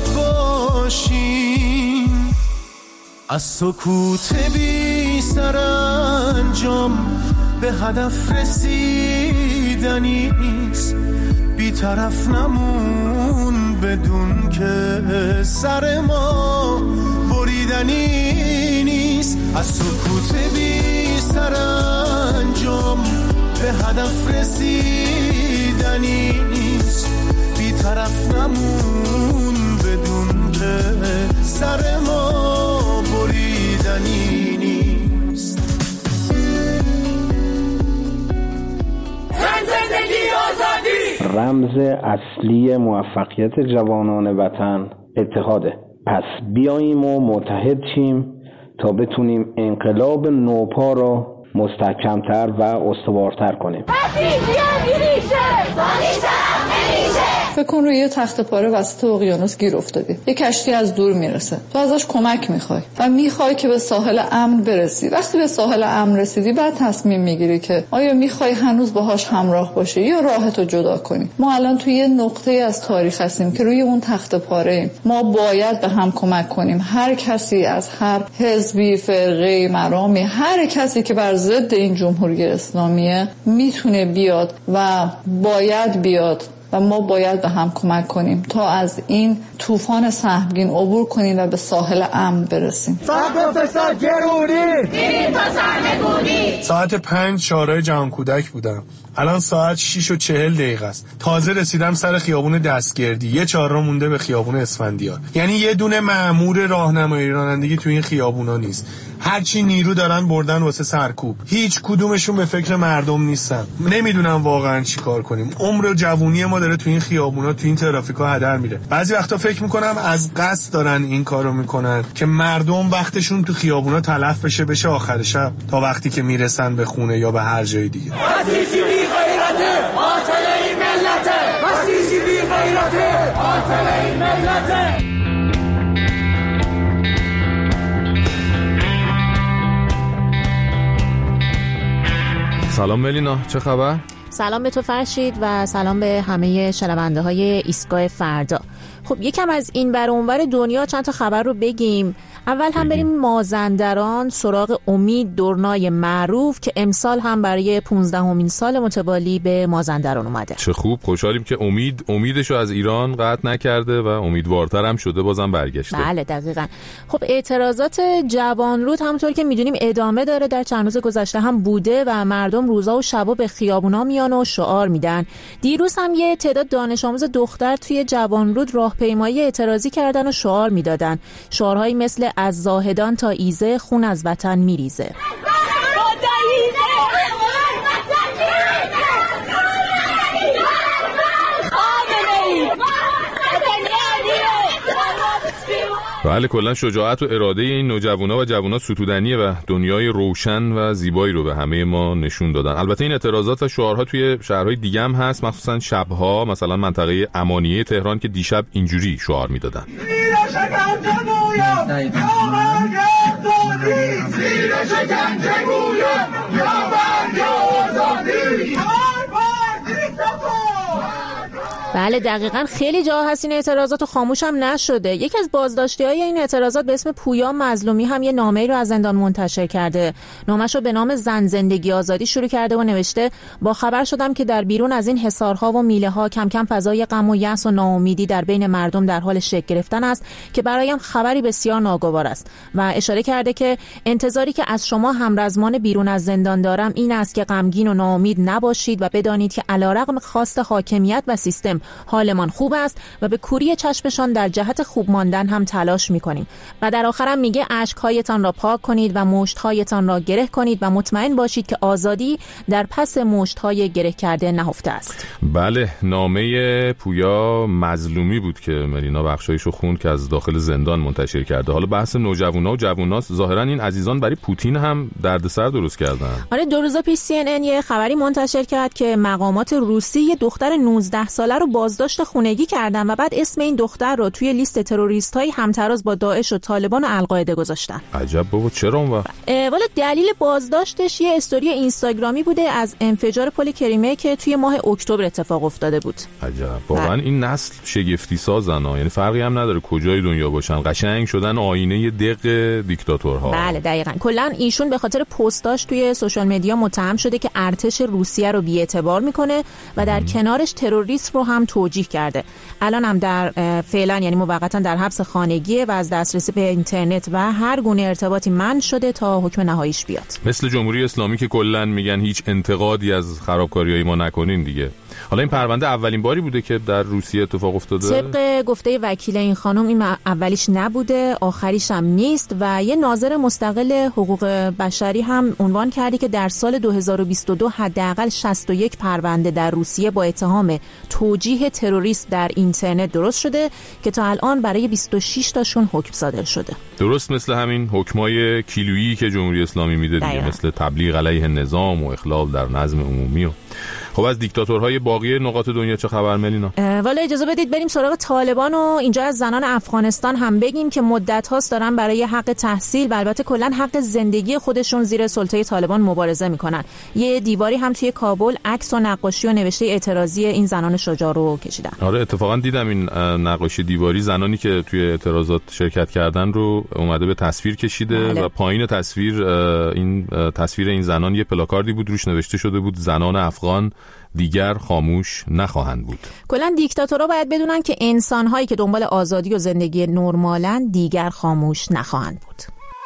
باشیم. از سکوت بی سرانجام به هدف رسیدنی نیست، بی طرف نمون بدون که سر ما بریدنی نیست. از سکوت بی سرانجام به هدف رسیدنی نیست، بی طرف نمون بدون که سر ما بریدنی نیست. زندگی آزادی. رمز اصلی موفقیت جوانان وطن اتحاده. پس بیاییم و متحد شیم تا بتونیم انقلاب نوپا را مستحکمتر و استوارتر کنیم. فکر کن روی یه تخت پاره وسط اقیانوس گیر افتادی، یه کشتی از دور میرسه، تو ازش کمک میخوای و میخوای که به ساحل امن برسی. وقتی به ساحل امن رسیدی بعد تصمیم میگیری که آیا میخوای هنوز باهاش همراه باشی یا راهتو جدا کنی. ما الان توی یه نقطه از تاریخ هستیم که روی اون تخت پاره ایم. ما باید به هم کمک کنیم. هر کسی از هر حزبی، فرقه، مرامی، هر کسی که بر ضد این جمهوری اسلامیه میتونه بیاد و باید بیاد و ما باید به هم کمک کنیم تا از این طوفان سهمگین عبور کنیم و به ساحل امن برسیم. فقر و فساد گرونی میریم تا سرنگونی. ساعت 5 شارع جهان کودک بودم. الان ساعت 6:40 است. تازه رسیدم سر خیابون دستگردی. یه 4 مونده به خیابون اسفندیار. یعنی یه دونه مأمور راهنمایی رانندگی تو این خیابونا نیست. هرچی نیرو دارن بردن واسه سرکوب. هیچ کدومشون به فکر مردم نیستن. نمیدونم واقعا چی کار کنیم. عمر و جوونی ما داره تو این خیابونا، تو این ترافیکا هدر میره. بعضی وقتا فکر میکنم از قصد دارن این کارو میکنن که مردم وقتشون تو خیابونا تلف بشه آخر شب تا وقتی که میرسن به خونه یا به هر جای دیگه. بسیجی بی غیرته قاتل این ملته، بسیجی بی غیرته قاتل این ملته. سلام ملینا، چه خبر؟ سلام به تو فرشید و سلام به همه شنونده های ایستگاه فردا. خب یکم از این ور اونور دنیا چند تا خبر رو بگیم. اول هم بریم مازندران سراغ امید دورنای معروف که امسال هم برای 15مین سال متوالی به مازندران اومده. چه خوب، خوشحالیم که امیدشو از ایران قطع نکرده و امیدوارتر هم شده بازم برگشته. بله دقیقاً. خب اعتراضات جوانرود همونطور که میدونیم ادامه داره، در چند روز گذشته هم بوده و مردم روزا و شبا به خیابونا میان و شعار میدن. دیروز هم یه تعداد دانش آموز دختر توی جوانرود راهپیمایی اعتراضی کردن و شعار میدادن. شعارهایی مثل از زاهدان تا ایزه خون از وطن میریزه. بله، کلا شجاعت و اراده این نوجوانا و جوانا ستودنیه و دنیای روشن و زیبایی رو به همه ما نشون دادن. البته این اعتراضات و شعارها توی شهرهای دیگه هم هست، مخصوصا شبها، مثلا منطقه امانیه تهران که دیشب اینجوری شعار میدادن. بله دقیقاً، خیلی جا هست این اعتراضات و خاموش هم نشده. یکی از بازداشتی‌های این اعتراضات به اسم پویا مظلومی هم یه نامه‌ای رو از زندان منتشر کرده. نامه‌شو به نام زن زندگی آزادی شروع کرده و نوشته با خبر شدم که در بیرون از این حصارها و میله‌ها کم کم فضای غم و یأس و ناامیدی در بین مردم در حال شکل گرفتن است که برایم خبری بسیار ناگوار است و اشاره کرده که انتظاری که از شما همرزمان بیرون از زندان دارم این است که غمگین و ناامید نباشید و بدانید که علیرغم خواست حاکمیت و سیستم حالمان خوب است و به کوری چشمشان در جهت خوب ماندن هم تلاش می‌کنیم. و در آخرم میگه اشک‌هایتان را پاک کنید و مشت‌هایتان را گره کنید و مطمئن باشید که آزادی در پس مشت‌های گره کرده نهفته است. بله، نامه پویا مظلومی بود که ملینا بخشایشو خوند که از داخل زندان منتشر کرده. حالا بحث نوجوانا و جواناست، ظاهرا این عزیزان برای پوتین هم دردسر درست کردن. آره، 2 روز پیش CNN یه خبری منتشر کرد که مقامات روسی یه دختر 19 ساله رو بازداشت خونگی کردن و بعد اسم این دختر رو توی لیست تروریست‌های همتراز با داعش و طالبان و القاعده گذاشتن. عجب بابا، چرا اون وقت؟ والا دلیل بازداشتش یه استوری اینستاگرامی بوده از انفجار پل کریمه که توی ماه اکتبر اتفاق افتاده بود. عجب، واقعا این نسل شگفتی سازن ها، یعنی فرقی هم نداره کجای دنیا باشن، قشنگ شدن آینه دق دیکتاتورها. بله دقیقاً. کلا ایشون به خاطر پستاش توی سوشال مدیا متهم شده که ارتش روسیه رو بی‌اعتبار میکنه و در کنارش تروریسم رو هم توجیه کرده. الان هم در فعلا یعنی موقتا در حبس خانگیه و از دسترسی به اینترنت و هر گونه ارتباطی منع شده تا حکم نهاییش بیاد. مثل جمهوری اسلامی که کلا میگن هیچ انتقادی از خرابکاریای ما نکنین دیگه. حالا این پرونده اولین باری بوده که در روسیه اتفاق افتاده؟ طبق گفته وکیل این خانم این اولیش نبوده، آخریش هم نیست و یه ناظر مستقل حقوق بشری هم عنوان کرده که در سال 2022 حداقل 61 پرونده در روسیه با اتهام توجیه تروریسم در اینترنت درست شده که تا الان برای 26 تاشون حکم صادر شده. درست مثل همین حکمای کیلویی که جمهوری اسلامی میده دیگه، مثل تبلیغ علیه نظام و اخلال در نظم عمومی. خب از دیکتاتورهای باقی نقاط دنیا چه خبر ملینا؟ والا اجازه بدید بریم سراغ طالبان و اینجا از زنان افغانستان هم بگیم که مدت هاست دارن برای حق تحصیل و البته کلا حق زندگی خودشون زیر سلطه طالبان مبارزه میکنن. یه دیواری هم توی کابل عکس و نقاشی و نوشته اعتراضی این زنان شجاع رو کشیدن. آره اتفاقا دیدم این نقاشی دیواری، زنانی که توی اعتراضات شرکت کردن رو اومده به تصویر کشیده. بله. و پایین تصویر این زنان یه پلاکاردی بود روش نوشته شده بود زنان افغان دیگر خاموش نخواهند بود. کلا دیکتاتورها باید بدونن که انسان‌هایی که دنبال آزادی و زندگی نرمالن دیگر خاموش نخواهند بود.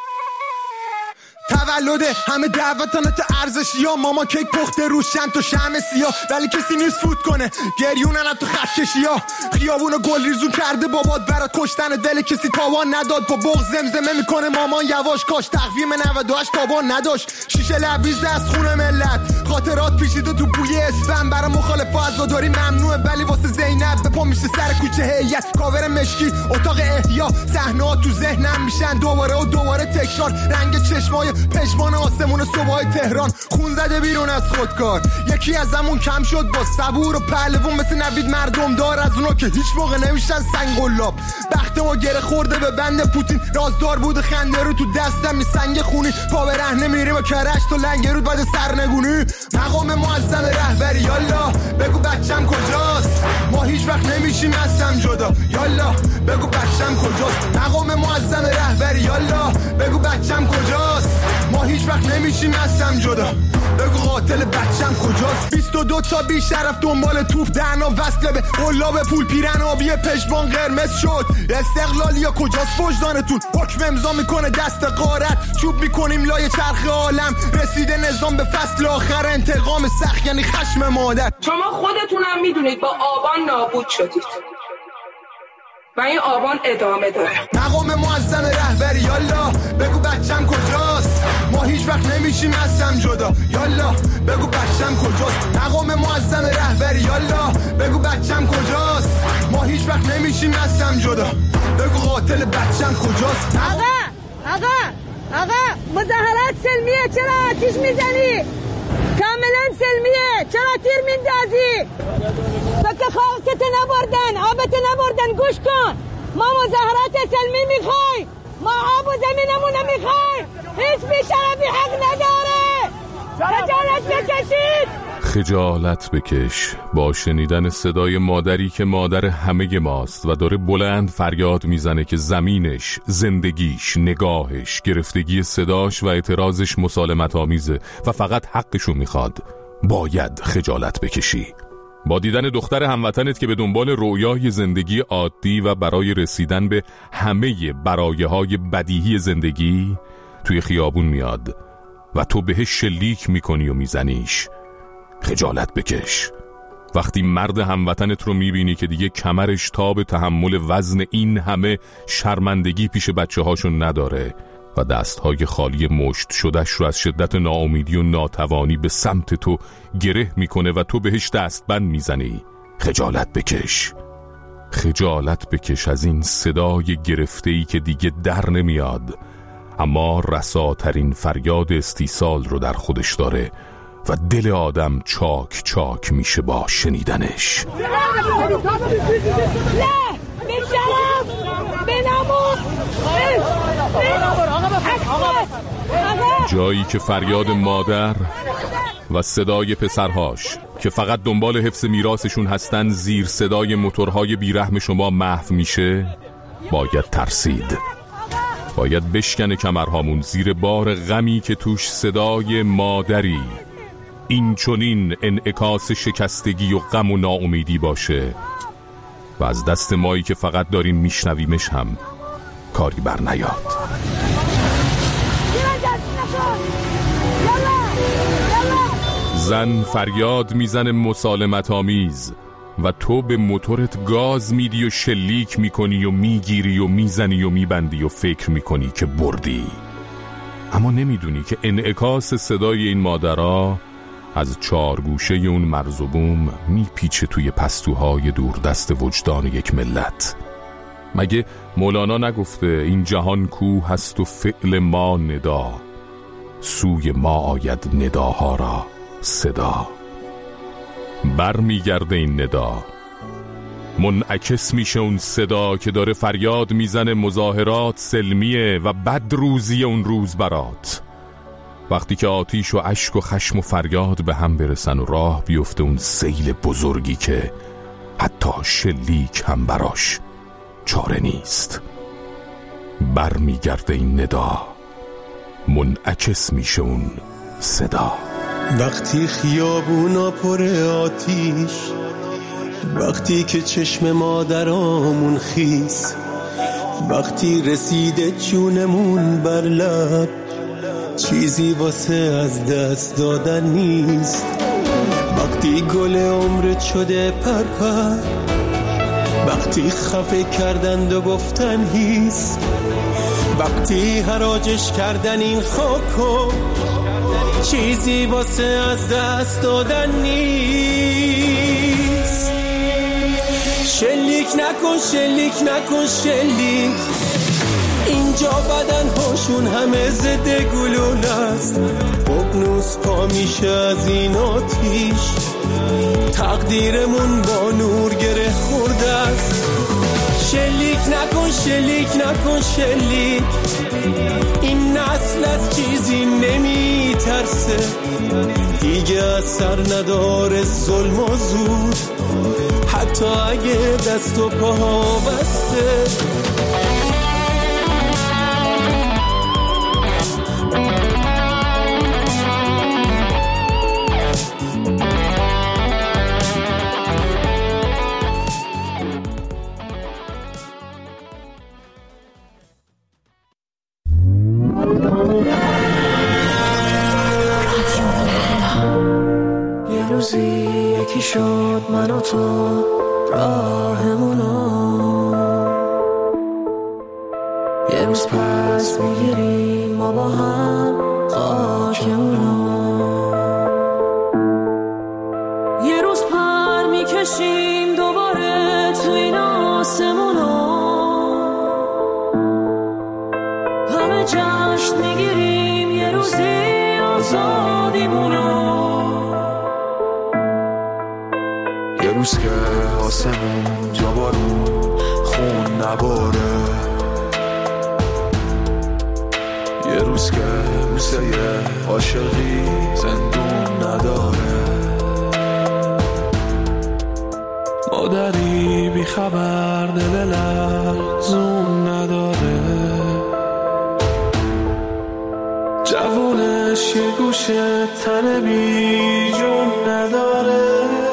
تولد همه دعوتانت ارزشی ها، ماما کیک پخته روشن تو شمع سیاه، ولی کسی نیست فوت کنه گریونن تو خط کشی ها. خیابون گل ریزون کرده بابات برات کشتن، دل کسی تاوان نداد، با بغض زمزمه میکنه مامان یواش کاش. تقویم 98 تاوان نداشت، شیشه لبریز از خون ملت، خاطرات پیچیده تو بوی اسفن. برای مخالفا عزاداری ممنوعه ولی واسه زینب به پا میشه سر کوچه هیئت. کاور مشکی اتاق احیا، صحنه تو ذهنم میشن دوباره و دوباره تکرار. رنگ چشمای پشمان آسمون صبحای تهران، خون زده بیرون از خودکار. یکی ازمون کم شد با صبور و پهلوون مثل نوید مردم دار، از اونا که هیچ موقع نمیشن سنگ قلاب. بخت ما گره خورده به بند پوتین، رازدار بود خنده رو تو دستم می سنگ خونی. پا به رهنه میریم و کرش تو لنگرود بعد سرنگونی. مقام معظم رهبری یالا بگو بچم کجاست، ما هیچ وقت نمیشیم ازم جدا. یالا بگو بچم کجاست، مقام معظم رهبری یالا بگو بچم کجاست، ما هیچ وقت نمیشیم ازم جدا. بگو قاتل بچم کجاست. 22 تا بی شرف دنبال توپ درنا وصله به قلاب پول، پیرن آبی پشمان قرمز شد. استقلالی یا کجاست وجدانتون، حکم امضا میکنه دست غارت، چوب میکنیم لای چرخ عالم. رسیده نظام به فصل آخر، انتقام سخت یعنی خشم مادر. شما خودتونم میدونید با آبان نابود شدید و این آبان ادامه داره. مقام معظم رهبری یالا بگو بچم کجاست، ما هیچ وقت نمیشیم ازم جدا. یالا بگو بچم کجاست، مقام معظم رهبری یالا بگو بچم کجاست، ما هیچ وقت نمیشیم ازم جدا. بگو قاتل بچم کجاست. آقا مظاهرات سلمیه، چرا آتیش میزنی؟ کاملا سلمیه، چرا تیر میندازی؟ تو که خاکت نبردن، آبت نبردن، گوش کن. ما مظاهرات سلمی میخوای، ما آب و زمینمون میخوای. هیچ بیشرفی حق نداره. خجالت بکشید. خجالت بکش با شنیدن صدای مادری که مادر همه ماست و داره بلند فریاد میزنه که زمینش، زندگیش، نگاهش، گرفتگی صداش و اعتراضش مسالمت آمیزه و فقط حقشو میخواد. باید خجالت بکشی. با دیدن دختر هموطنت که به دنبال رویای زندگی عادی و برای رسیدن به همه برایه‌های بدیهی زندگی توی خیابون میاد و تو بهش شلیک میکنی و میزنیش. خجالت بکش. وقتی مرد هموطنت رو میبینی که دیگه کمرش تاب تحمل وزن این همه شرمندگی پیش بچه هاشون نداره و دستهای خالی مشت شدش رو از شدت ناامیدی و ناتوانی به سمت تو گره میکنه و تو بهش دستبند میزنی. خجالت بکش. خجالت بکش از این صدای گرفته‌ای که دیگه در نمیاد اما رساترین فریاد استیصال رو در خودش داره و دل آدم چاک چاک میشه با شنیدنش. جایی که فریاد مادر و صدای پسرهاش که فقط دنبال حفظ میراثشون هستن زیر صدای موتورهای بیرحم شما محو میشه، باید ترسید. باید بشکنه کمرهامون زیر بار غمی که توش صدای مادری این چنین انعکاس شکستگی و غم و ناامیدی باشه و از دست مایی که فقط داریم میشنویمش هم کاری بر نیاد. زن فریاد میزنه مسالمت آمیز و تو به موتورت گاز میدی و شلیک میکنی و میگیری و میزنی و میبندی و فکر میکنی که بردی، اما نمیدونی که انعکاس صدای این مادرها از چارگوشه اون مرز و بوم میپیچه توی پستوهای دوردست وجدان یک ملت. مگه مولانا نگفته این جهان کوه هست و فعل ما ندا، سوی ما آید نداها را صدا. بر میگرده این ندا، منعکس میشه اون صدا که داره فریاد میزنه مظاهرات سلمیه و بد روزی اون روز برات. وقتی که آتیش و اشک و خشم و فریاد به هم برسن و راه بیفته اون سیل بزرگی که حتی شلیک هم براش چاره نیست. بر میگرده این ندا، منعکس میشه اون صدا. وقتی خیابونا پر آتیش، وقتی که چشم مادرامون خیس، وقتی رسیده جونمون بر لب، چیزی واسه از دست دادن نیست. وقتی گل عمرت شده پرپر، وقتی خفه کردند و گفتن هیس، وقتی حراجش کردن این خاکو، چیزی واسه از دست دادن نیست. شلیک نکن شلیک نکن شلیک، ضد گلوله است، ققنوس پا میشه از این آتیش، تقدیرمون با نور گره خورده است. شلیک نکن شلیک نکن شلیک، این نسل از چیزی نمی ترسه، دیگه اثر نداره ظلم و زور، حتی اگه دست و پاها بسته. یکی شد من و تو راهمونو، یه روز پس میگیریم ما با هم خاکمونو، یه روز پر میکشیم دوباره تو این آسمونو، همه جشن میگیریم یه روزی آزادیمونو، یه روز که آسمون جا بارون خون نباره، یه روز که بوسه عاشقی زندون نداره، مادری بی خبر دل لرزون نداره، جوونش یه گوشه تن بی جون نداره،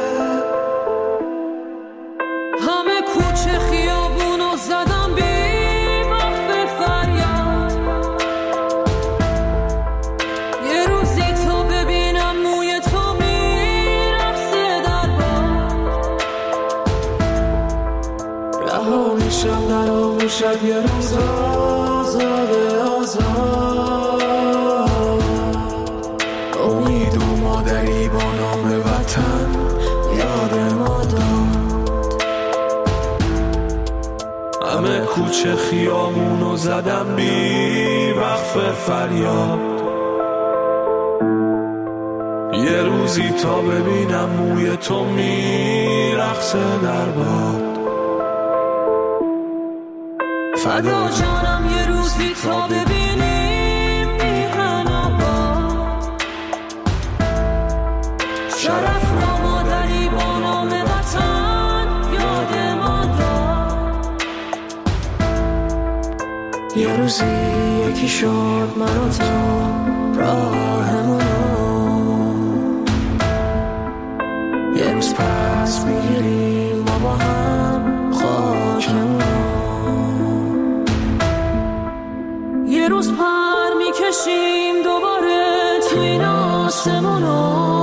همه کوچه خیابونو زدم بی وقت فریاد، یه روزی تو ببینم موی تو میرقصه در باد، رها میشم در آغوشت یه روز آزاده آزاد، امید و مادری با نام وطن یاد ما داد، همه کوچه خیامونو زدم بی وقف فریاد، یه روزی تا ببینم موی تو میرقصه در باد، فدا جانم یه روزی تا ببینیم میهن آباد، شرف را مادری با نام وطن یاد ما داد، یه روزی یکی شد من و تو راهمونو، یه روز پس میگیریم ما با هم خاکمونو، یه روز پر میکشیم دوباره تو این آسمونو،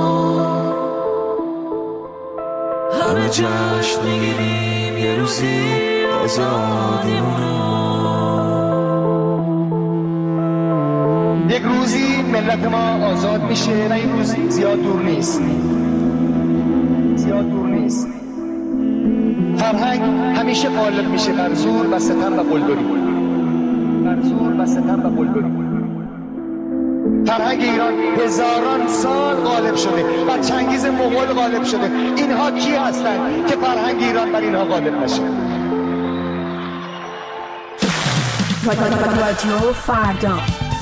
همه جشن میگیریم یه روزی آزادیمونو. یک روزی ملت ما آزاد میشه و این روزی زیاد دور نیست، زیاد دور نیست. فرهنگ همیشه غالب میشه بر زور و ستم و قلدری، بر زور و ستم و قلدری. فرهنگ ایران هزاران سال غالب شده، بر چنگیز مغول غالب شده. اینها کی هستند که فرهنگ ایران بر اینها غالب نشه؟ رادیو فردا.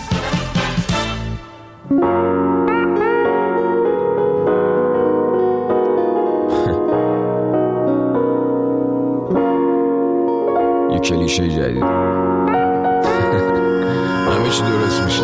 یه کلیشه جدید همه چی درست میشه.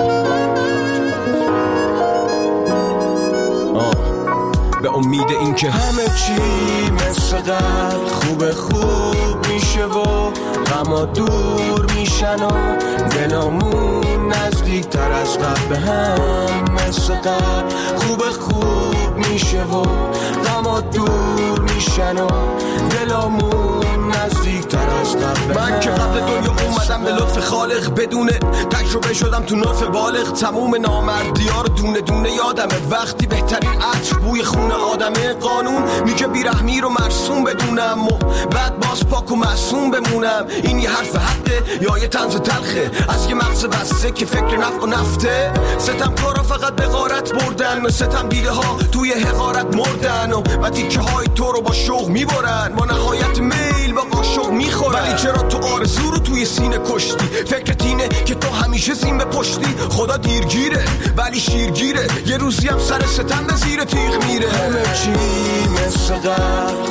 به امید این که همه چی مثل قبل خوب میشه و غما دور میشن و دلامون نزدیک تر از قبل به هم مثل قبل خوب میشه و غما دور میشن و دلامون نزدیک تر از قبل. من که قبل دنیا اومدم به لطف خالق، بدون تجربه شدم تو نطف بالغ. تموم نامردی‌ها رو دونه دونه یادمه، وقتی بهترین عطر بوی خون آدمه. قانون میگه بیرحمی رو مرسوم بدونم و بعد باز پاک و معصوم بمونم. این یه حرف حقه یا یه طنز تلخه از یه مغز بسته که فکر نفع و نفته. ستم کارا فقط به غارت بردن و ستم دیده ها توی حقارت مردن و تیکه های تو رو با شوق میبرن، با نهایت میل با قاشق میخورن. ولی چرا تو آرزو رو توی سینه کشتی؟ فکرت اینه که تو همیشه زین به پشتی. خدا دیرگیره ولی شیرگیره، یه روزی هم سر ستم به زیر تیغ میره. همه چی مثل قبل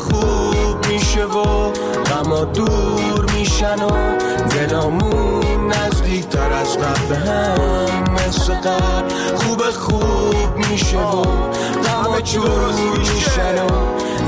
خوب میشه و غما دور میشن و دلامون نزدیک تر از قبل هم. مثل قبل خوب میشه و غما دور میشن و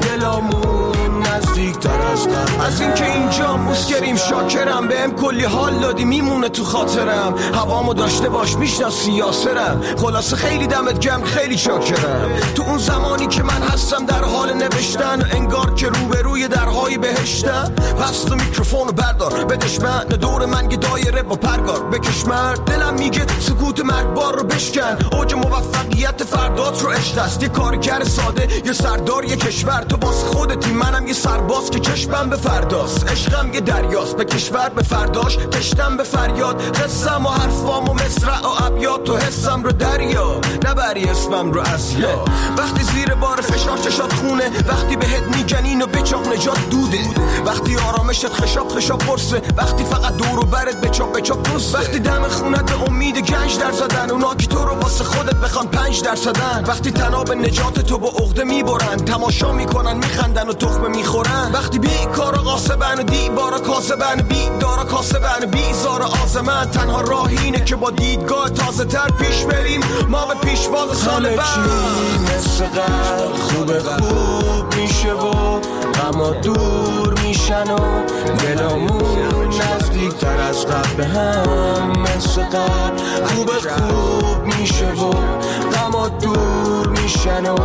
دلامون نزدیک تر از قبل. از این که اینجا مسکریم شاکرم، بهم کلی حال دادی میمونه تو خاطرم. هوامو داشته باش میشناسی یاسرم، خلاصه خیلی دمت گرم خیلی شاکرم. تو اون زمانی که من هستم در حال نوشتن، انگار که روبروی درهای بهشتم. پس تو میکروفونو بردار بدش من، دور من یه دایره با پرگار بکش مرد. دلم میگه سکوت مرگبار رو بشکن، اوج موفقیت فردات رو عشق است. یه کارگر ساده یه سردار یه کشور، تو باز خودتی منم یه سرباز که چشمم به فرداست. عشقم یه دریاست به کشور به فرداش، کشتم به فریاد. قصم و حرفام و مصرع و ابیات تو حسم رو دریا، نبری اسمم رو اسیا. وقتی زیر بار فشار چشات خونه، وقتی بهت میگنین و بچاق نجات دوده، وقتی آرامشت خشاب پرسه، وقتی فقط دور و برت بچاق پرسه، وقتی دم خونت به امید گنج در زدن، اونا که تو رو واسه خودت بخوان 5%، وقتی تناب نجات تو با عقده میبرن، تماشا میکنن میخندن و تخمه میخورن، وقتی بیکارا قاسبن و دیوارا کاسبن، بیدارا کاسبن بیزار آزمن. تنها راه اینه که با دیدگاه تازه تر پیش بریم، ما به پیشواز سال بعد. مثل قبل خوب میشه و غما دور میشن و دلامون نزدیک تر از قبل هم. مثل قبل خوب میشه و غما دور میشن و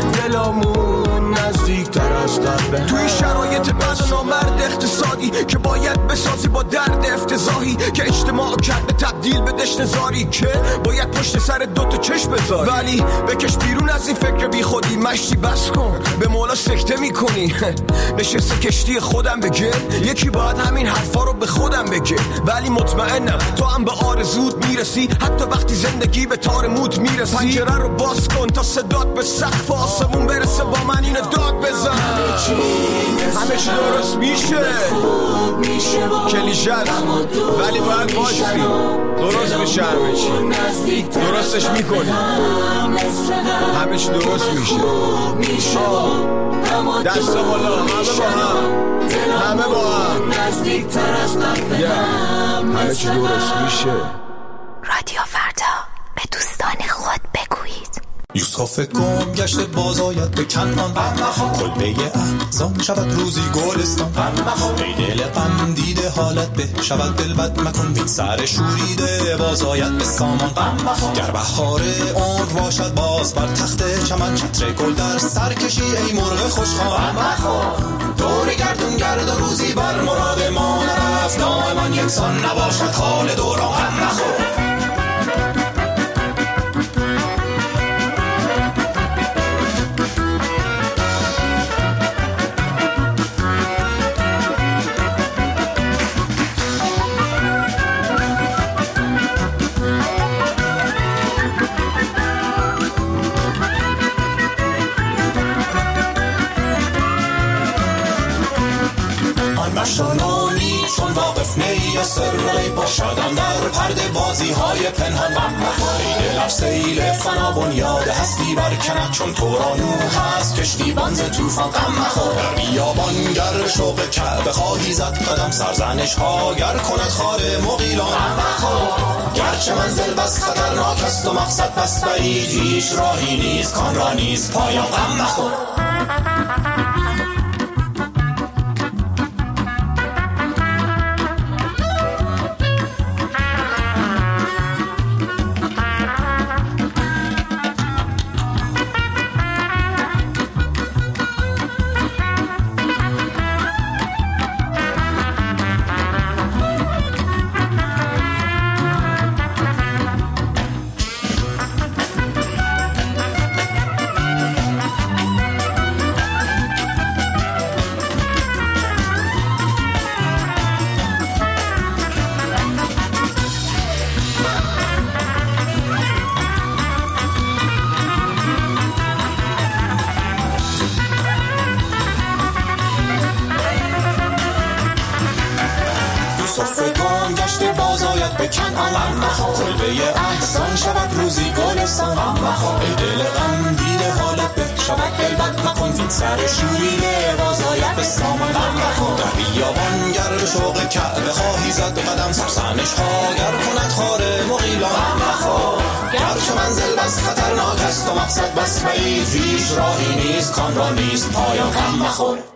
دلامون نزدیک تر از قبل هم. توی شرایط بد و نامرد اقتصادی که باید بسازی با درد افتضاحی، که اجتماع کرده تبدیل به دشت زاری، که باید پشت سر دوتا چشم بذاری. ولی بکش بیرون از این فکر بی خودی، مشتی بس کن به مولا سکته میکنی. نشسته کشتی خودم بگه، یکی باید همین حرفا رو به خودم بگه. ولی مطمئنم تو هم به آرزوت میرسی، حتی وقتی زندگی به تار موت میرسی. پنجره رو باز کن تا صدات به سقف آسمون برسه، با من اینو داد بزن. همه چی درست میشه، کلیشه ولی باید باشی، درست میشه. همه چی درستش میکنی، همه چی درست میشه. دست بالا، همه با هم همه چی درست میشه. رادیو فردا، به دوستان خود بگویید. یوسف گم گشته باز آید به کنعان، کلبه احزان شود روزی گلستان. ای دل غم دیده حالت به شود دل بد مکن، بین سر شوریده باز آید به سامان. گر بهار عمر باشد باز بر تخت چمن، چتر گل در سر کشی ای مرغ خوشخوان. دور گردون گرد و روزی بر مراد ما نرفت، دائما یکسان نباشد حال دوران. مشالانی چون واقف نی سری باشدن در پرده بازی های پنهان. ای دل سیل فنا بنیاد هستی برکند، چون تو را نوح هست کشتی بانز توفان. غم مخور در بیابان گر شوق کعبه خواهی زد قدم، سرزنش ها گر کند خار مغیلان. گرچه منزل بس خطرناک است و مقصد بس بعید، هیچ راهی نیست کان را نیست پایان. غم مخور. آید به کنعان غم مخور کلبه احسان شود روزی گلستان غم مخور ای دل غم دیده حالت به شود دل بد مکن این سر شوریده باز آید به سامان غم مخور در بیابان گر به شوق کعبه خواهی زد به قدم سرسنش ها گر کند خار مغیلان غم مخور گرچه منزل بس خطرناک است و مقصد بس بعید هیچ راهی نیست کان را نیست پایان غم مخور